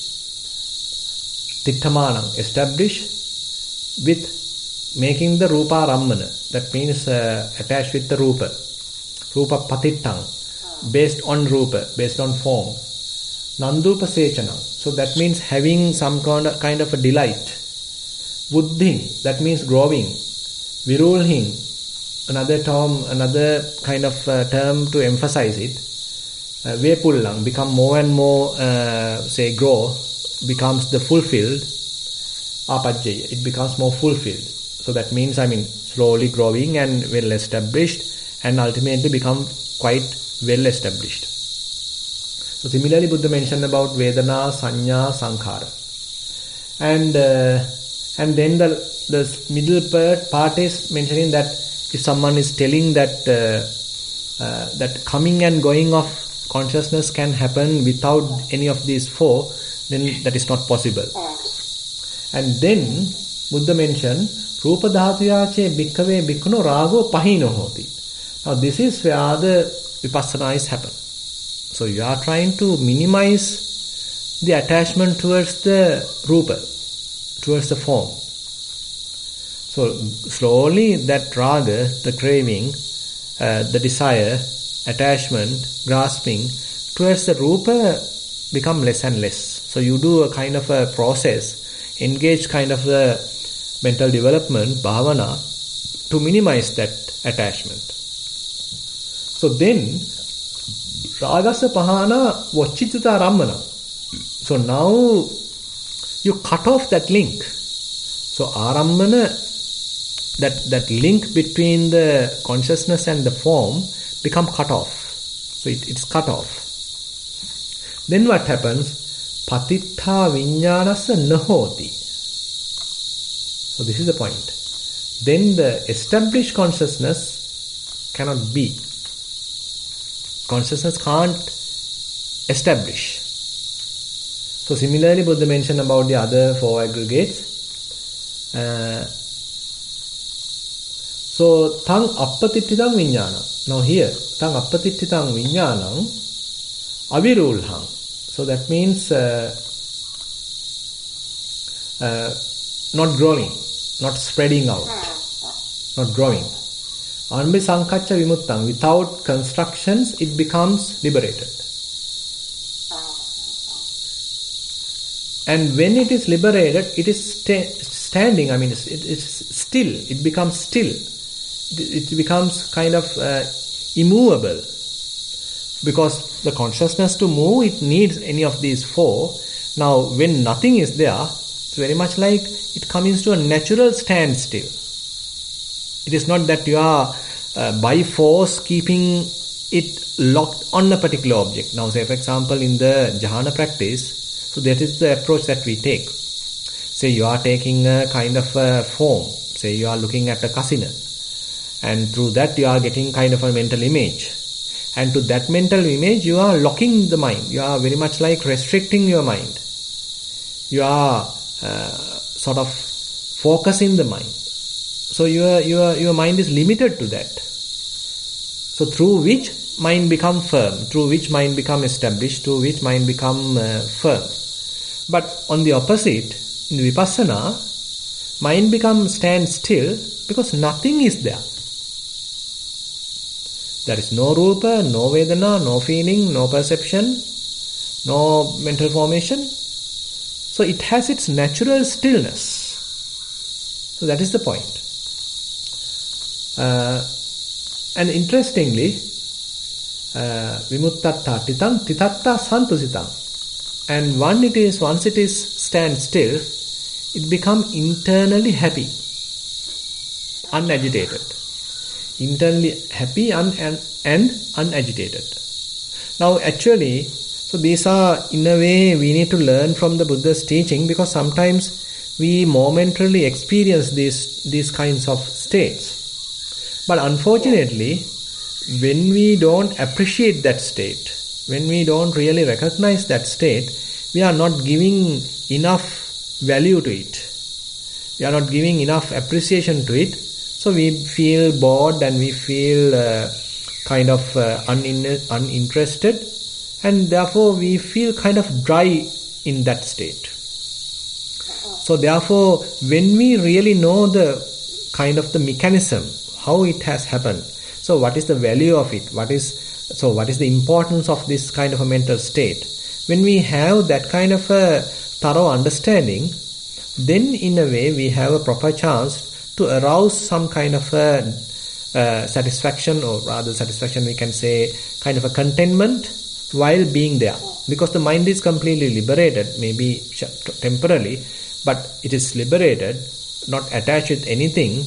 titthamanam, established with making the rupa rammana, that means uh, attached with the rupa, rupa patittang, based on rupa, based on form, nandupa sechanam, so that means having some kind of, kind of a delight, buddhing, that means growing, virulhing, another term, another kind of uh, term to emphasize it, uh, vepullang, become more and more, uh, say grow, becomes the fulfilled, apajjaya, it becomes more fulfilled. So that means, I mean, slowly growing and well established, and ultimately become quite well established. So similarly, Buddha mentioned about Vedana, Sanya, Sankhara. And uh, and then the, the middle part, part is mentioning that if someone is telling that uh, uh, that coming and going of consciousness can happen without any of these four, then that is not possible. And then Buddha mentioned, Rupa dhatuyache bhikkave bhikkhuno rago pahino hoti. Now this is where the vipassana is happen. So you are trying to minimize the attachment towards the rupa, towards the form. So slowly that raga, the craving, uh, the desire, attachment, grasping towards the rupa become less and less. So you do a kind of a process, engage kind of a mental development, bhavana, to minimize that attachment. So then, ragasa pahana vachitita rammana. So now, you cut off that link. So arammana, that, that link between the consciousness and the form become cut off. So it, it's cut off. Then what happens? Patittha vijnanassa nahoti. So this is the point. Then the established consciousness cannot be. Consciousness can't establish. So similarly, Buddha mentioned about the other four aggregates. Uh, so tang appatittitang vijnanam. Now here, tang appatittitang vijnanam avirulham. So that means uh, uh, not growing. Not spreading out, not growing. Anbi sankaccha vimuttang, without constructions, it becomes liberated. And when it is liberated, it is sta- standing, I mean, it's, it, it's still, it becomes still. It, it becomes kind of uh, immovable. Because the consciousness to move, it needs any of these four. Now, when nothing is there, it's very much like it comes to a natural standstill. It is not that you are uh, by force keeping it locked on a particular object. Now say for example in the jhana practice, so that is the approach that we take. Say you are taking a kind of a form, say you are looking at a kasina, and through that you are getting kind of a mental image. And to that mental image you are locking the mind. You are very much like restricting your mind. You are uh, sort of focusing the mind. So your your your mind is limited to that. So through which mind become firm, through which mind become established, through which mind become uh, firm. But on the opposite, in Vipassana, mind becomes stand still because nothing is there. There is no rupa, no vedana, no feeling, no perception, no mental formation. So it has its natural stillness. So that is the point. Uh, and interestingly, uh, vimuttatta titang titatta santusitang. And one it is, once it is stand still, it becomes internally happy, unagitated. Internally happy and, and, and unagitated. Now actually, so these are, in a way, we need to learn from the Buddha's teaching, because sometimes we momentarily experience these, these kinds of states. But unfortunately, when we don't appreciate that state, when we don't really recognize that state, we are not giving enough value to it. We are not giving enough appreciation to it. So we feel bored and we feel uh, kind of uh, unin- uninterested, and therefore we feel kind of dry in that state. So therefore, when we really know the kind of the mechanism, how it has happened, so what is the value of it, what is so what is the importance of this kind of a mental state, when we have that kind of a thorough understanding, then in a way we have a proper chance to arouse some kind of a uh, satisfaction, or rather satisfaction we can say, kind of a contentment while being there. Because the mind is completely liberated, maybe temporarily, but it is liberated, not attached with anything,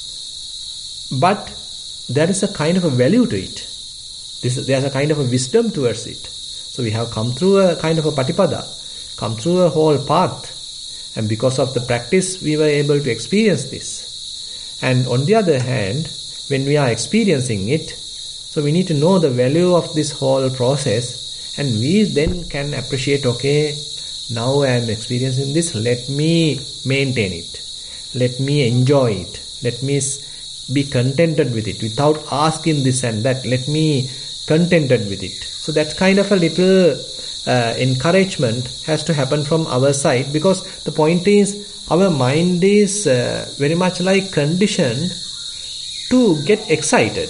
but there is a kind of a value to it. This, there's a kind of a wisdom towards it. So we have come through a kind of a patipada, come through a whole path, and because of the practice we were able to experience this. And on the other hand, when we are experiencing it, so we need to know the value of this whole process, and we then can appreciate, okay, now I am experiencing this, let me maintain it, let me enjoy it, let me be contented with it, without asking this and that, let me contented with it. So that kind of a little uh, encouragement has to happen from our side, because the point is, our mind is uh, very much like conditioned to get excited,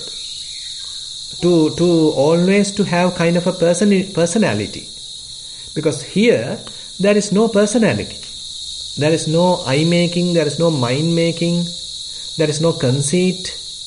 to to always to have kind of a person personality. Because here, there is no personality. There is no I-making, there is no mind-making, there is no conceit.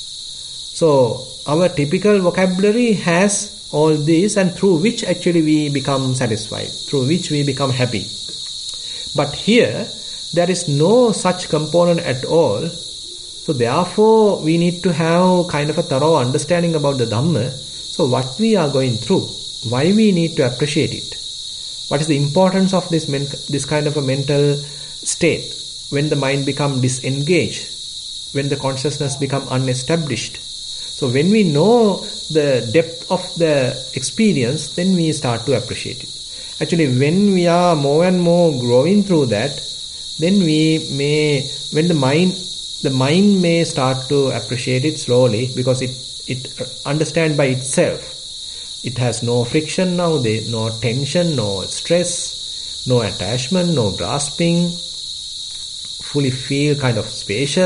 So, our typical vocabulary has all these, and through which actually we become satisfied, through which we become happy. But here, there is no such component at all. So therefore, we need to have kind of a thorough understanding about the Dhamma. So what we are going through, why we need to appreciate it, what is the importance of this men- this kind of a mental state, when the mind becomes disengaged, when the consciousness becomes unestablished. So when we know the depth of the experience, then we start to appreciate it. Actually, when we are more and more growing through that, then we may, when the mind, the mind may start to appreciate it slowly, because it, it understands by itself. It has no friction now, there, no tension, no stress, no attachment, no grasping, fully feel kind of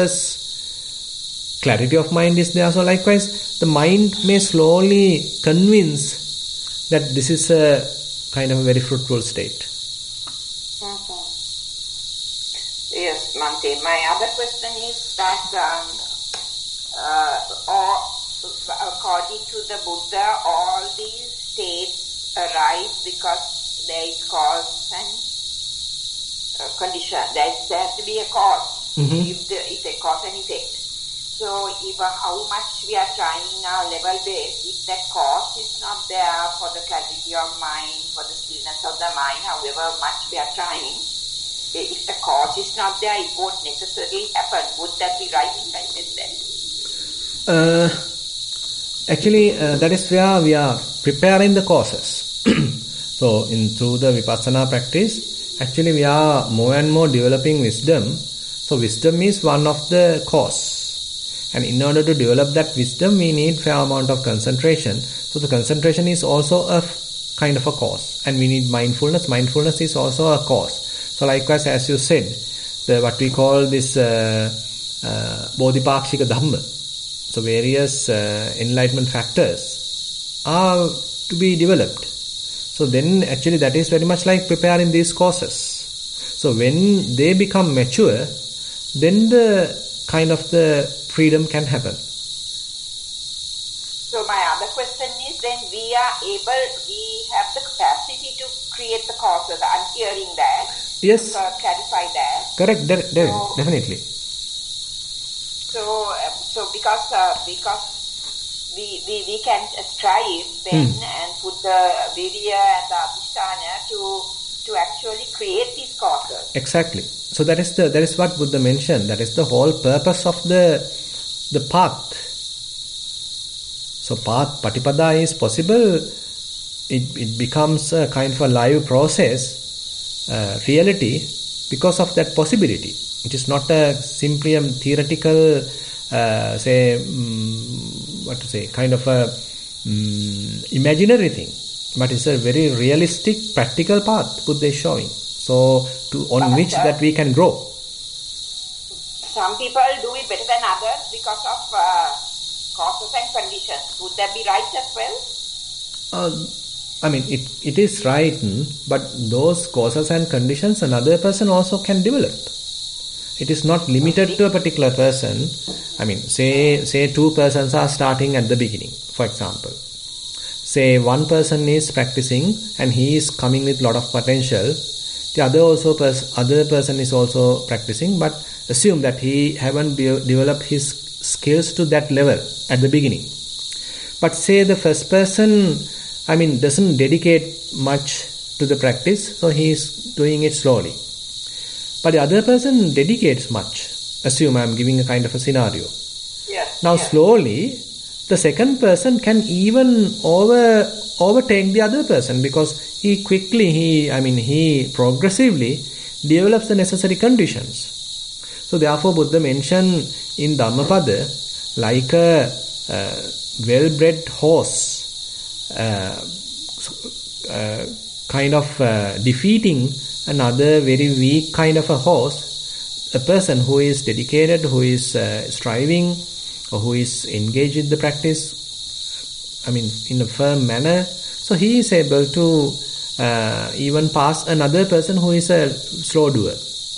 spacious, clarity of mind is there. So likewise, the mind may slowly convince that this is a kind of a very fruitful state. Yes, Mante. My other question is that um, uh, or, according to the Buddha, all these states arise because there is cause and uh, condition. There, is, there has to be a cause. Mm-hmm. If there is a cause and effect. So if uh, how much we are trying our level base, if that cause is not there for the clarity of mind, for the stillness of the mind, however much we are trying, if the cause is not there, it won't necessarily happen. Would that be right if I said that? Uh, actually, uh, that is where we are preparing the causes. So, in through the Vipassana practice, actually we are more and more developing wisdom. So, wisdom is one of the cause. And in order to develop that wisdom, we need fair amount of concentration. So the concentration is also a kind of a cause, and we need mindfulness. Mindfulness is also a cause. So likewise, as you said, the, what we call this uh, uh, bodhipakshika dhamma, so various uh, enlightenment factors are to be developed. So then actually that is very much like preparing these courses. So when they become mature, then the kind of the freedom can happen. So my other question is, then we are able, we have the capacity to create the causes. I'm hearing that. Yes. To uh, clarify that. Correct, de- de- so, definitely. So, uh, so because uh, because we, we we can strive then hmm. and put the virya and the adhisthana to to actually create these causes. Exactly. So that is the that is what Buddha mentioned. That is the whole purpose of the the path. So path, patipada is possible. It it becomes a kind of a live process, uh, reality, because of that possibility. It is not a simply a theoretical, uh, say, um, what to say, kind of a um, imaginary thing, but it's a very realistic, practical path Buddha is showing. So, to on but which uh, that we can grow. Some people do it better than others because of uh, causes and conditions. Would that be right as well? Uh, I mean, it it is right, but those causes and conditions another person also can develop. It is not limited to a particular person. I mean, say say two persons are starting at the beginning, for example. Say one person is practicing and he is coming with lot of potential. The other also pers- other person is also practicing, but assume that he haven't be- developed his skills to that level at the beginning. But say the first person, I mean, doesn't dedicate much to the practice, so he is doing it slowly. But the other person dedicates much. Assume I am giving a kind of a scenario. Yes. Now yes. slowly, the second person can even over overtake the other person because he quickly, he I mean, he progressively develops the necessary conditions. So therefore, Buddha mentioned in Dhammapada, like a uh, well-bred horse, uh, uh, kind of uh, defeating another very weak kind of a horse, a person who is dedicated, who is uh, striving, or who is engaged in the practice, I mean, in a firm manner, so he is able to uh, even pass another person who is a slow doer.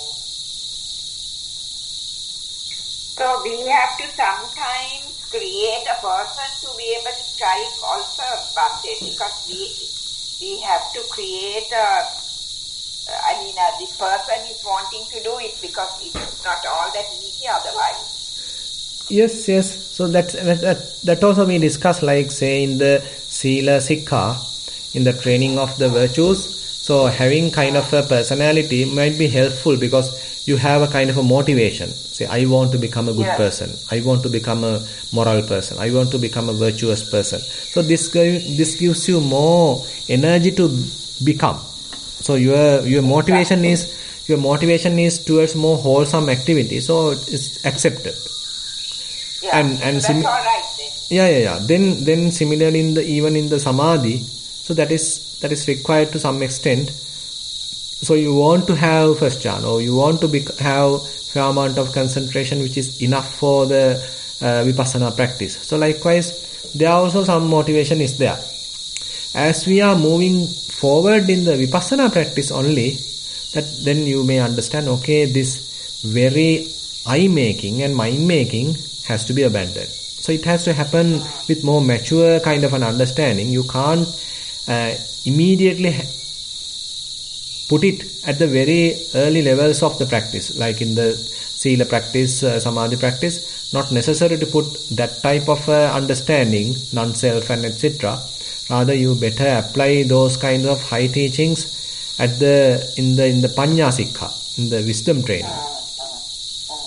So we have to sometimes create a person to be able to strive also, Bhante, because we we have to create a I mean, uh, this person is wanting to do it because it's not all that easy otherwise. Yes, yes. So that that that also we discussed, like say in the Sila Sikha, in the training of the virtues. So having kind of a personality might be helpful because you have a kind of a motivation. Say, I want to become a good yes. person. I want to become a moral person. I want to become a virtuous person. So this this gives you more energy to become. So your your motivation is your motivation is towards more wholesome activity. So it's accepted. Yeah, and and so sim- that's all right then. Yeah, yeah, yeah. Then then similarly in the even in the samadhi, so that is that is required to some extent. So you want to have first jhana, or you want to be, have fair amount of concentration which is enough for the uh, vipassana practice. So likewise, there also some motivation is there. As we are moving forward in the vipassana practice only, that then you may understand, okay, this very eye making and mind making has to be abandoned. So it has to happen with more mature kind of an understanding. You can't uh, immediately ha- put it at the very early levels of the practice, like in the sila practice, uh, samadhi practice. Not necessary to put that type of uh, understanding, non-self and et cetera. Rather, you better apply those kinds of high teachings at the in the in the panya sikha, in the wisdom training. Uh, uh, uh.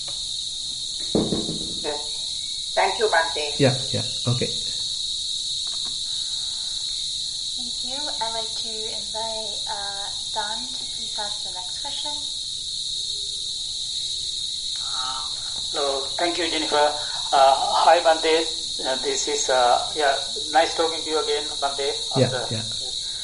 Yes. Thank you, Bhante. Yeah, yeah, okay. Thank you. I'd like to invite uh, Don to please ask the next question. Uh, so, thank you, Jennifer. Uh, hi, Bhante. Uh, this is, uh, yeah, nice talking to you again, Bhante. Yeah, after, yeah.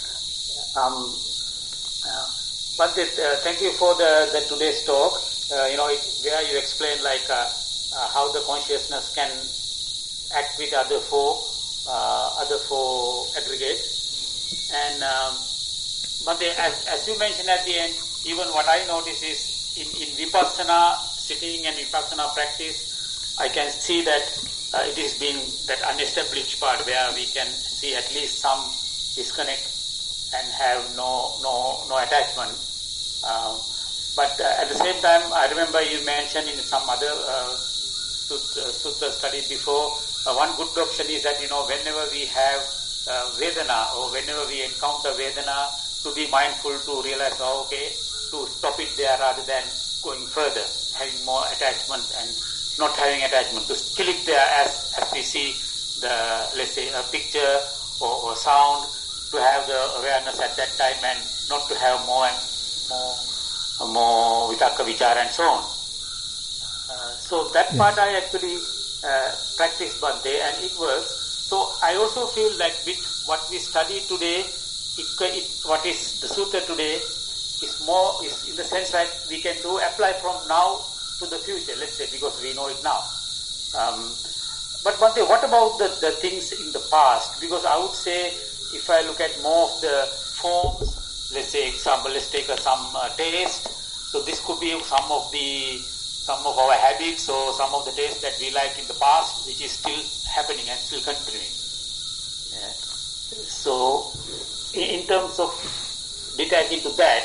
Um, uh, Bhante, uh, thank you for the, the today's talk. Uh, you know, it, where you explain like uh, uh, how the consciousness can act with other four, uh, other four aggregates. And um, Bhante, as, as you mentioned at the end, even what I notice is in, in Vipassana, sitting and Vipassana practice, I can see that uh, it is being that unestablished part where we can see at least some disconnect and have no no no attachment. Uh, but uh, at the same time, I remember you mentioned in some other uh, sutta, sutta study before, uh, one good option is that, you know, whenever we have uh, Vedana or whenever we encounter Vedana, to be mindful to realize, oh, okay, to stop it there rather than going further, having more attachment and not having attachment, to kill it there as, as we see the, let's say, a picture or, or sound, to have the awareness at that time and not to have more and more, more vitaka, vichara and so on. Uh, so that yes. part I actually uh, practiced Bhante and it works. So I also feel like with what we study today, it, it, what is the sutta today is more, is in the sense that we can do apply from now to the future, let's say, because we know it now. Um, but Bhante, what about the, the things in the past? Because I would say, if I look at more of the forms, let's say example, let's take a, some uh, taste. So this could be some of the, some of our habits or some of the taste that we like in the past, which is still happening and still continuing. Yeah. So, in, in terms of detaching to that,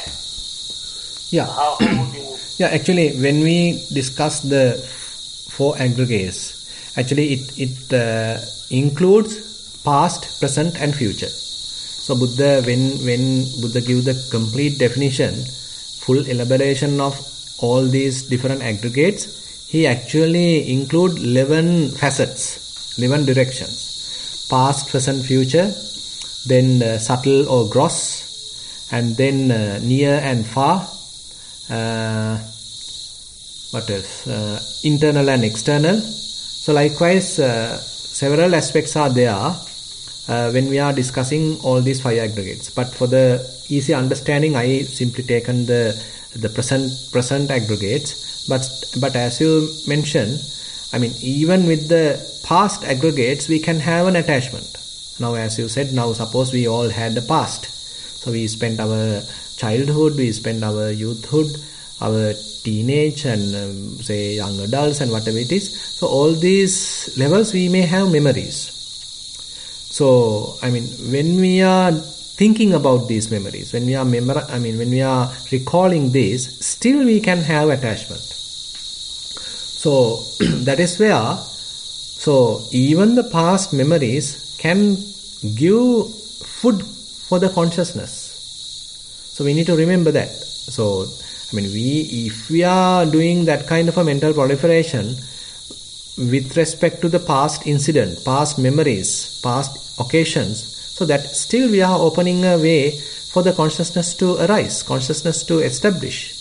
yeah. how, how would you... Yeah, actually, when we discuss the four aggregates, actually it, it uh, includes past, present and future. So Buddha, when when Buddha give the complete definition, full elaboration of all these different aggregates, he actually include eleven facets, eleven directions. Past, present, future, then uh, subtle or gross, and then uh, near and far, uh, what else, uh, internal and external. So likewise, uh, several aspects are there Uh, when we are discussing all these five aggregates. But for the easy understanding, I simply taken the the present present aggregates. But but as you mentioned, I mean, even with the past aggregates, we can have an attachment. Now, as you said, now suppose we all had the past. So we spent our childhood, we spent our youthhood, our teenage and um, say young adults and whatever it is. So all these levels we may have memories. So, I mean, when we are thinking about these memories, when we are memor- I mean, when we are recalling this, still we can have attachment. So, that is where, so even the past memories can give food for the consciousness. So we need to remember that. So, I mean, we, if we are doing that kind of a mental proliferation with respect to the past incident, past memories, past occasions, so that still we are opening a way for the consciousness to arise, consciousness to establish.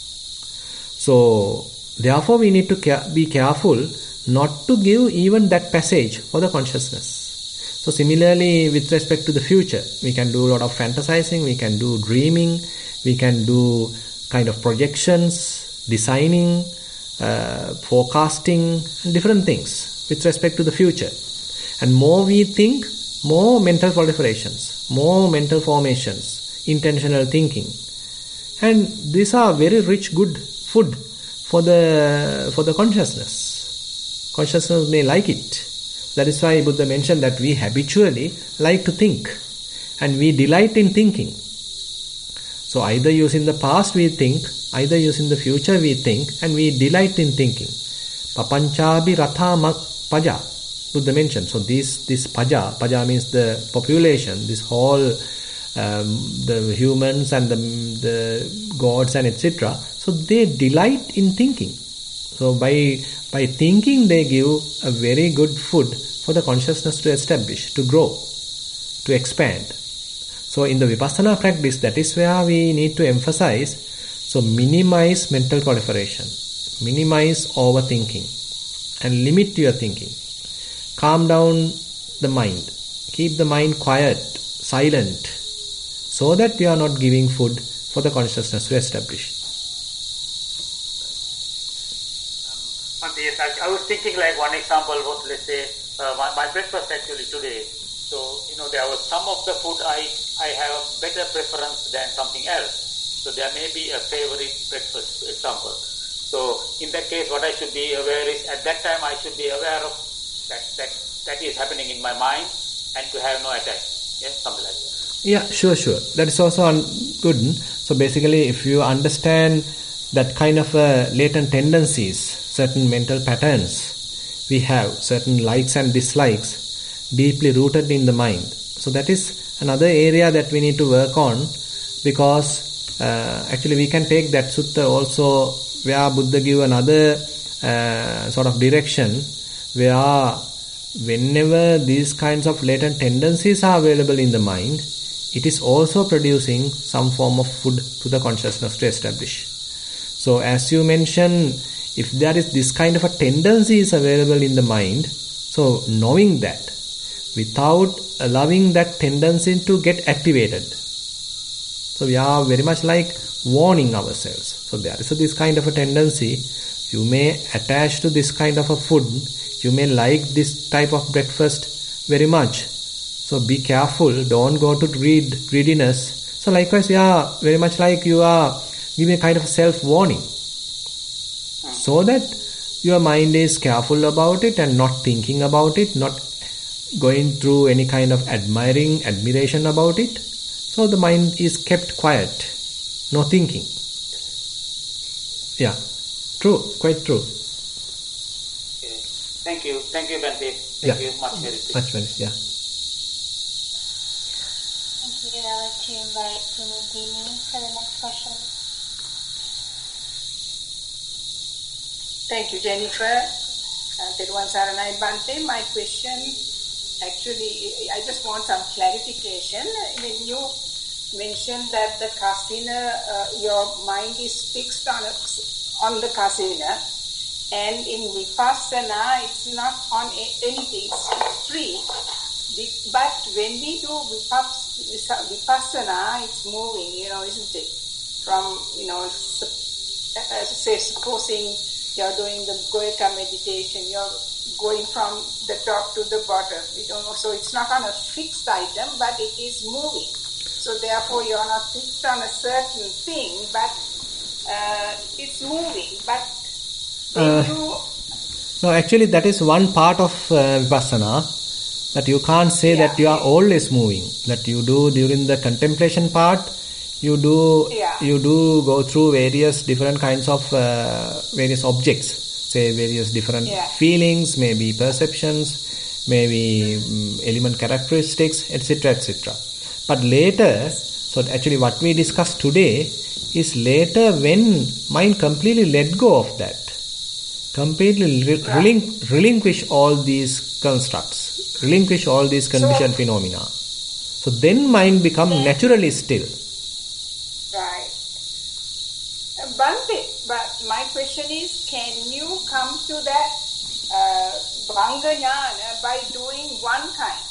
So therefore we need to care, be careful not to give even that passage for the consciousness. So similarly with respect to the future, we can do a lot of fantasizing, we can do dreaming, we can do kind of projections, designing, uh, forecasting, different things with respect to the future. And more we think, more mental proliferations, more mental formations, intentional thinking. And these are very rich, good food for the for the consciousness. Consciousness may like it. That is why Buddha mentioned that we habitually like to think and we delight in thinking. So either using the past we think, either using the future we think, and we delight in thinking. Papanchabi ratha paja. Buddha mentioned. So this this paja, paja means the population, this whole um, the humans and the the gods and et cetera. So they delight in thinking. So by by thinking they give a very good food for the consciousness to establish, to grow, to expand. So in the Vipassana practice, that is where we need to emphasize. So minimize mental proliferation, minimize overthinking, and limit your thinking. calm down the mind. Keep the mind quiet, silent, so that you are not giving food for the consciousness to establish. Um, yes, I, I was thinking like one example was, let's say, uh, my, my breakfast actually today. So, you know, there was some of the food I, I have a better preference than something else. So there may be a favorite breakfast example. So in that case, what I should be aware is, at that time I should be aware of that that, that is happening in my mind and to have no attack. Yeah, something like that. Yeah, sure, sure. That is also un- good. So basically, if you understand that kind of uh, latent tendencies, certain mental patterns we have, certain likes and dislikes deeply rooted in the mind. So that is another area that we need to work on, because uh, actually we can take that sutta also where Buddha give another uh, sort of direction where whenever these kinds of latent tendencies are available in the mind, it is also producing some form of food to the consciousness to establish. So as you mentioned, if there is this kind of a tendency is available in the mind, so knowing that without allowing that tendency to get activated. So we are very much like warning ourselves. So there is this kind of a tendency. You may attach to this kind of a food. You may like this type of breakfast very much. So be careful. Don't go to greed, greediness. So likewise, we are very much like you are giving a kind of self-warning. So that your mind is careful about it and not thinking about it, not going through any kind of admiring, admiration about it. So the mind is kept quiet, no thinking. Yeah, true, quite true. Okay. Thank you, thank you, Bhante. Thank Yeah. you, much merit. Much merit, yeah. Thank you. I'd like to invite Punitini for the next question. Thank you, Jennifer. Uh, Teruvan Saranai Bhante. My question, actually, I just want some clarification. When you mentioned that the kasina, uh, your mind is fixed on a, on the kasina, and in vipassana, it's not on a, anything, it's free. But when we do vipassana, it's moving, you know, isn't it? From, you know, say, supposing you're doing the Goeka meditation, you're going from the top to the bottom. You don't know, so it's not on a fixed item, but it is moving. So therefore, you're not fixed on a certain thing, but uh, it's moving. But when Uh, you... No, actually that is one part of uh, Vipassana, that you can't say Yeah. that you are always moving. That you do during the contemplation part, you do Yeah. you do go through various different kinds of uh, various objects, say various different Yeah. feelings, maybe perceptions, maybe um, element characteristics, et cetera, et cetera. But later, so actually what we discussed today is later when mind completely let go of that, completely re- relin- relinquish all these constructs, relinquish all these conditioned So- phenomena. So then mind become naturally still. Right. Uh, Bhante, but my question is, can you come to that uh, Bhanga Jnana by doing one kind?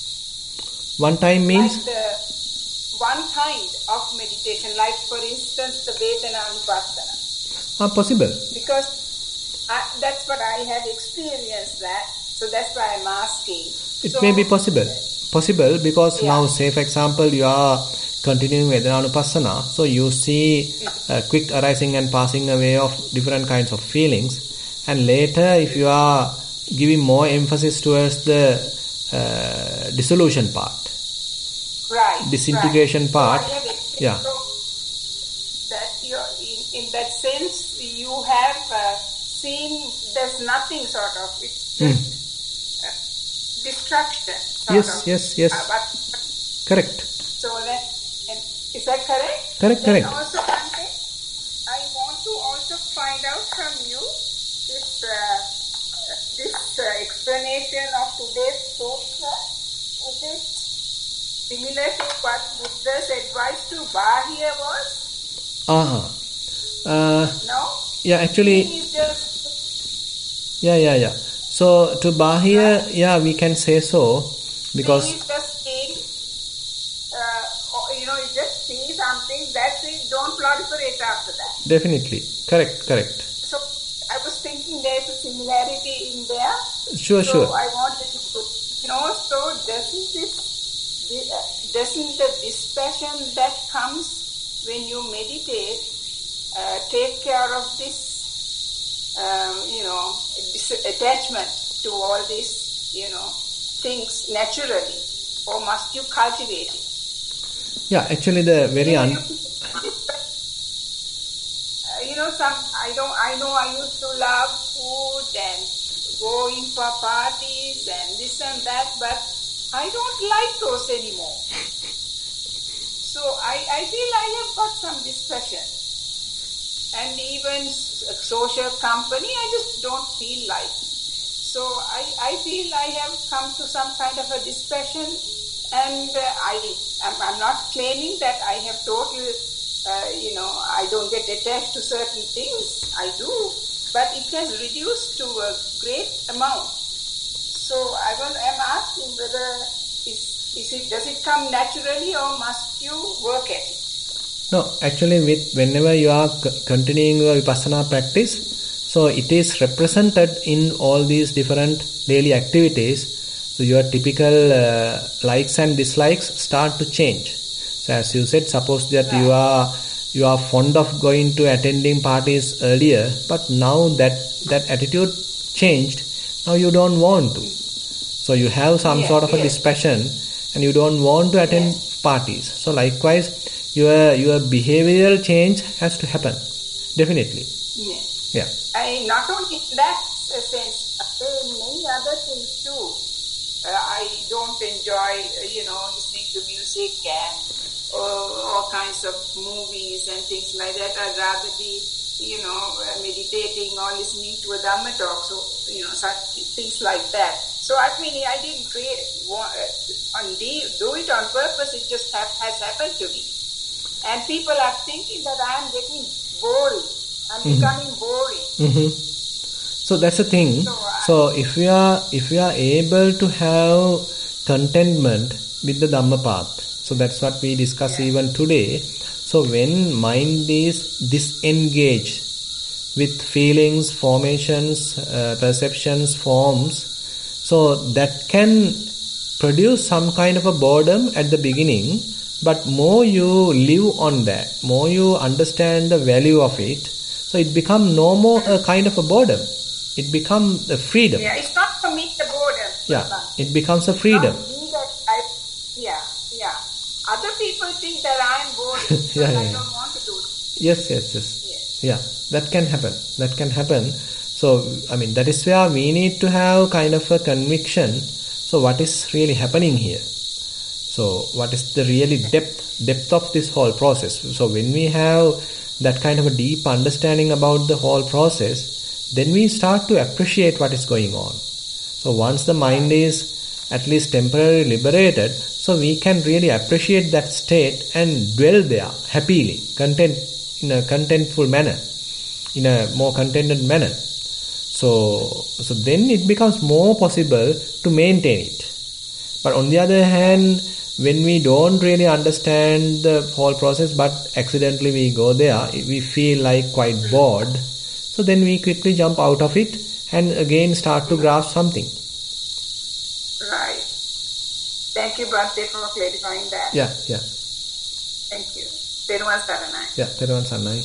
One time means Like the one kind of meditation, like for instance the Vedana Anupassana. ah, possible. Because I, that's what I have experienced that, so that's why I'm asking. It So- may be possible. Possible because Yeah. now, say for example, you are continuing Vedananupassana, so you see a quick arising and passing away of different kinds of feelings, and later if you are giving more emphasis towards the uh, dissolution part, Right. disintegration right. part, So I have experienced yeah. so that you're, in, in that sense, you have uh, seen there's nothing sort of, it's Hmm. just uh, destruction. Sort Yes, of. yes, yes. Uh, but, Correct. so that, and is that correct? Correct, Then correct. also, Bhante, I want to also find out from you this uh, this uh, explanation of today's sutra. Is it similar to what Buddha's advice to Bahya was? Uh-huh. Uh, No? yeah, actually, He is just... yeah, yeah, yeah. So to Bahya, yeah, we can say so because Please just say, uh, or, you know, you just say something, that's it, don't proliferate after that. definitely correct, correct. So I was thinking there's a similarity in there. Sure, so sure. I wanted to put, you know, so doesn't this, the- doesn't the dispassion that comes when you meditate uh, take care of this, um, you know, this attachment to all these, you know, things naturally, or must you cultivate it? Yeah, actually the very un- Uh, you know, some I don't. I know I used to love food and going for parties and this and that, but I don't like those anymore. So I, I feel I have got some dispassion, and even s- social company, I just don't feel like. So I, I feel I have come to some kind of a dispassion, and uh, I I'm, I'm not claiming that I have total. Uh, you know, I don't get attached to certain things. I do, but it has reduced to a great amount. So I was, I'm asking whether is, is it does it come naturally or must you work at it? No, actually, with whenever you are c- continuing your vipassana practice, so it is represented in all these different daily activities. So your typical uh, likes and dislikes start to change. So as you said, suppose that Right. you are you are fond of going to attending parties earlier, but now that that attitude changed. Now you don't want to. So you have some Yes, sort of a yes. dispassion, and you don't want to attend parties. So likewise, your your behavioral change has to happen, definitely. Yes. Yeah. I not only in that uh, sense, there are many other things too. Uh, I don't enjoy, uh, you know, listening to music and uh, all kinds of movies and things like that. I'd rather be, you know, uh, meditating or listening to a Dhamma talk, so, you know, such things like that. So I mean, I didn't create, want, uh, on the, do it on purpose, it just have, has happened to me. And people are thinking that I am getting boring. I'm Mhm. becoming boring. hmm So that's the thing. So, uh, So if we are if we are able to have contentment with the Dhamma path, so that's what we discuss Yeah. even today. So when mind is disengaged with feelings, formations, uh, perceptions, forms, so that can produce some kind of a boredom at the beginning, but more you live on that, more you understand the value of it, so it becomes no more a kind of a boredom. It becomes a freedom. yeah, it's not for me the boredom. Yeah, But it becomes a freedom. not me that I, yeah, yeah. Other people think that I'm boring because Yeah, yeah, I yeah. don't want to do it. Yes, yes, yes. Yes. Yeah, that can happen. That can happen. So, I mean, that is where we need to have kind of a conviction. So, what is really happening here? So, what is the really depth, depth of this whole process? So, when we have that kind of a deep understanding about the whole process, then we start to appreciate what is going on. So, once the mind is at least temporarily liberated, so we can really appreciate that state and dwell there happily, content in a contentful manner, in a more contented manner. So, so then it becomes more possible to maintain it. But on the other hand, when we don't really understand the whole process, but accidentally we go there, we feel like quite bored. So then we quickly jump out of it and again start to grasp something. Right. Thank you, Bhante, for clarifying that. Yeah, yeah, Thank you. Teruvan Saranai. yeah. Teruvan Sannai.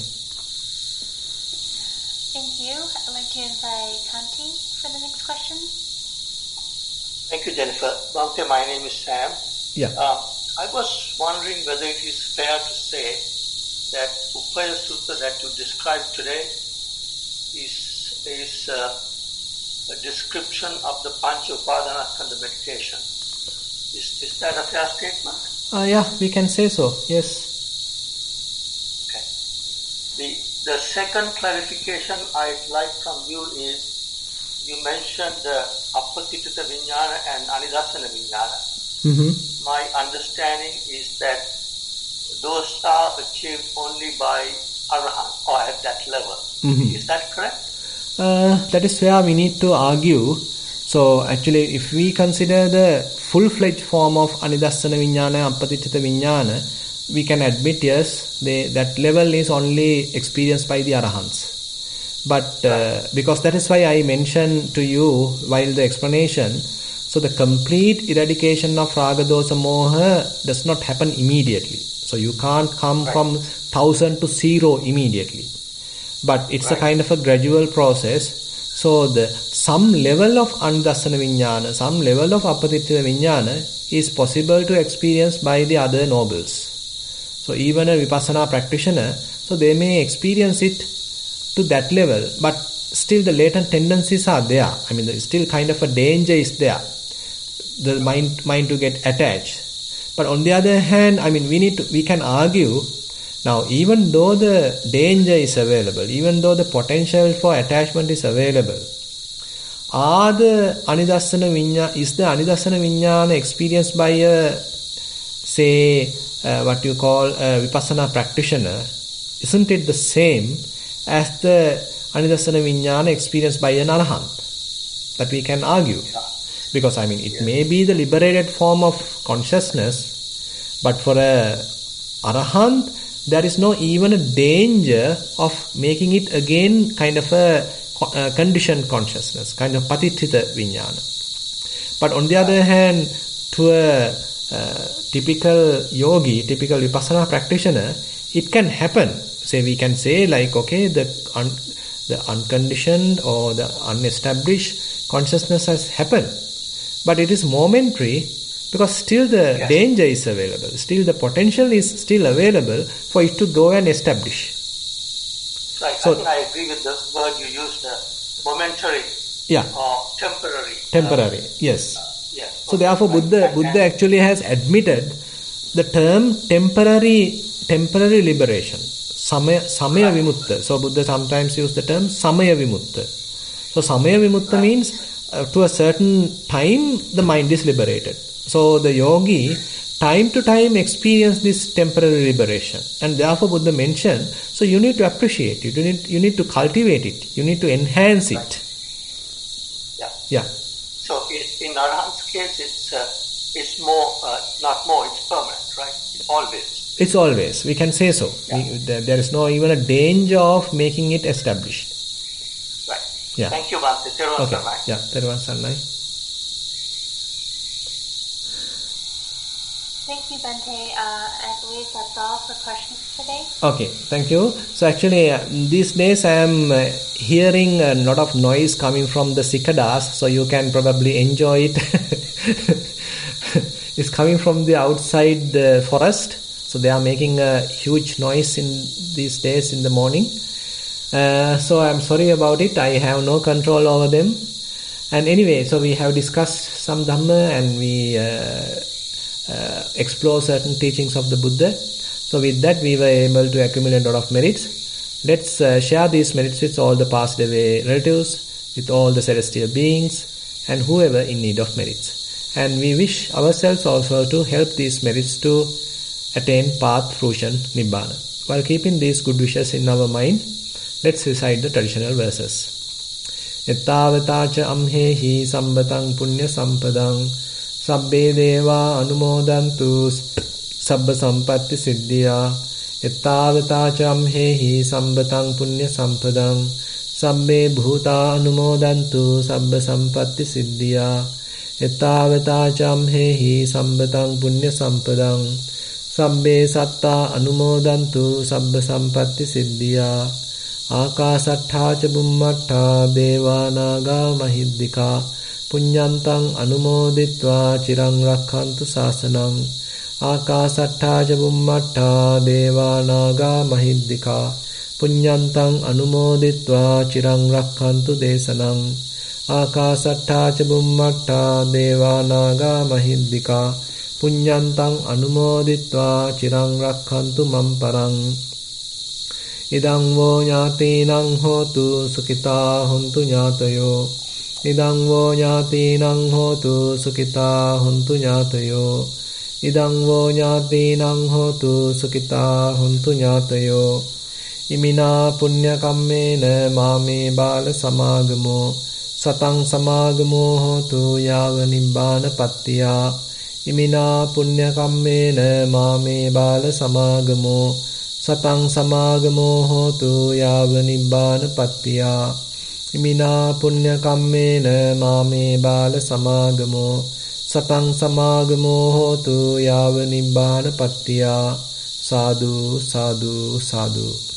Thank you. I'd like to invite Kanti for the next question. Thank you, Jennifer. Bhante, my name is Sam. Yeah. Uh, I was wondering whether it is fair to say that Upaya Sutta that you described today is is uh, a description of the Pancha Upadanaskandha meditation. Is is that a fair statement? Uh, yeah, we can say so. Yes. Okay. The the second clarification I'd like from you is you mentioned the Appatitita Vijnana and Anidasana Vijnana. Mm-hmm. My understanding is that those are achieved only by Arahant or at that level. Mm-hmm. Is that correct? Uh, that is where we need to argue. So actually, if we consider the full-fledged form of anidassana viññāna, appaticcita viññāna, we can admit, yes, they, that level is only experienced by the arahants. But uh, because that is why I mentioned to you while the explanation, so the complete eradication of raga dosa moha does not happen immediately. So you can't come right. from thousand to zero immediately. But it's right. a kind of a gradual process. So the some level of anidassana viññāna, some level of appaticcita viññāna is possible to experience by the other nobles. So even a vipassana practitioner, so they may experience it to that level, but still the latent tendencies are there. I mean, there is still kind of a danger is there. The mind mind to get attached. But on the other hand, I mean, we need to, we can argue now, even though the danger is available, even though the potential for attachment is available, are the anidassana viññāna, is the anidassana viññāna experienced by a, say, uh, what you call a vipassana practitioner, isn't it the same as the anidassana viññāna experienced by an arahant? That we can argue. Because, I mean, it may be the liberated form of consciousness, but for a arahant, there is no even a danger of making it again kind of a uh, conditioned consciousness, kind of patittita viññāna. But on the other hand, to a uh, typical yogi, typical vipassana practitioner, it can happen. Say we can say like, okay, the un, the unconditioned or the unestablished consciousness has happened, but it is momentary. Because still the yes. danger is available, still the potential is still available for it to go and establish. Right, so, I think I agree with this word you used, uh, momentary yeah. or temporary. Temporary, uh, yes. Uh, yes. So therefore Buddha, Buddha actually has admitted the term temporary temporary liberation, samaya, samaya right. vimutta. So Buddha sometimes use the term samaya vimutta. So samaya vimutta right. means uh, to a certain time the mind is liberated. So the yogi, time to time experience this temporary liberation. And therefore Buddha mentioned, so you need to appreciate it, you need, you need to cultivate it, you need to enhance it. Right. Yeah. Yeah. So in, in Arahant's case, it's, uh, it's more, uh, not more, it's permanent, right? It's always. It's always, we can say so. Yeah. We, there, there is no even a danger of making it established. Right. Yeah. Thank you, Bhante. Theruvan okay. Sarnai. Yeah, Theruvan Sarnai. Thank you, Bhante. Uh, I believe that's all for questions today. Okay, thank you. So actually, uh, these days I am uh, hearing a lot of noise coming from the cicadas, so you can probably enjoy it. It's coming from the outside the forest, so they are making a huge noise in these days in the morning. Uh, so I'm sorry about it. I have no control over them. And anyway, so we have discussed some Dhamma and we uh, Uh, explore certain teachings of the Buddha. So with that we were able to accumulate a lot of merits. Let's uh, share these merits with all the passed away relatives, with all the celestial beings and whoever in need of merits. And we wish ourselves also to help these merits to attain path, fruition, Nibbana. While keeping these good wishes in our mind, let's recite the traditional verses. Ettavatacha amhehi sambatang punya sampadang Sabbe deva anumodantu sabba sampatti siddhya Ettavatacha amhehi sambatang punya sampadang Sabbe bhuta anumodantu sabba sampatti siddhya Ettavatacha amhehi sambatang punya sampadang Sabbe satta anumodantu sabba sampatti siddhya Akasatthacha bummattha deva naga mahiddhika Punyantang anumoditva chirang rakhantu sasanang Akasatthaja bummattha deva naga mahiddhika Punyantang anumoditva chirang rakhantu desanang Akasatthaja bummattha deva naga mahiddhika Punyantang anumoditva chirang rakhantu mamparang Idang vo nyatinang hotu sukita hontu nyatayo Idang vo nyatinang hotu sukita hontu nyatayo Idang vo nyatinang hotu sukita hontu nyatayo ඉමිනා පුඤ්ඤ කම්මේන මාමේ බාල සමාගමෝ සතං සමාගමෝ හෝතු යාව නිබ්බානපත්තියා ඉමිනා පුඤ්ඤ කම්මේන මාමේ බාල සමාගමෝ සතං සමාගමෝ හෝතු යාව නිබ්බානපත්තියා ඉමිනා පුඤ්ඤ කම්මේන මාමේ බාල සමාගමෝ සතං සමාගමෝ හෝතු යාව නිබ්බානපත්තියා සාදු සාදු සාදු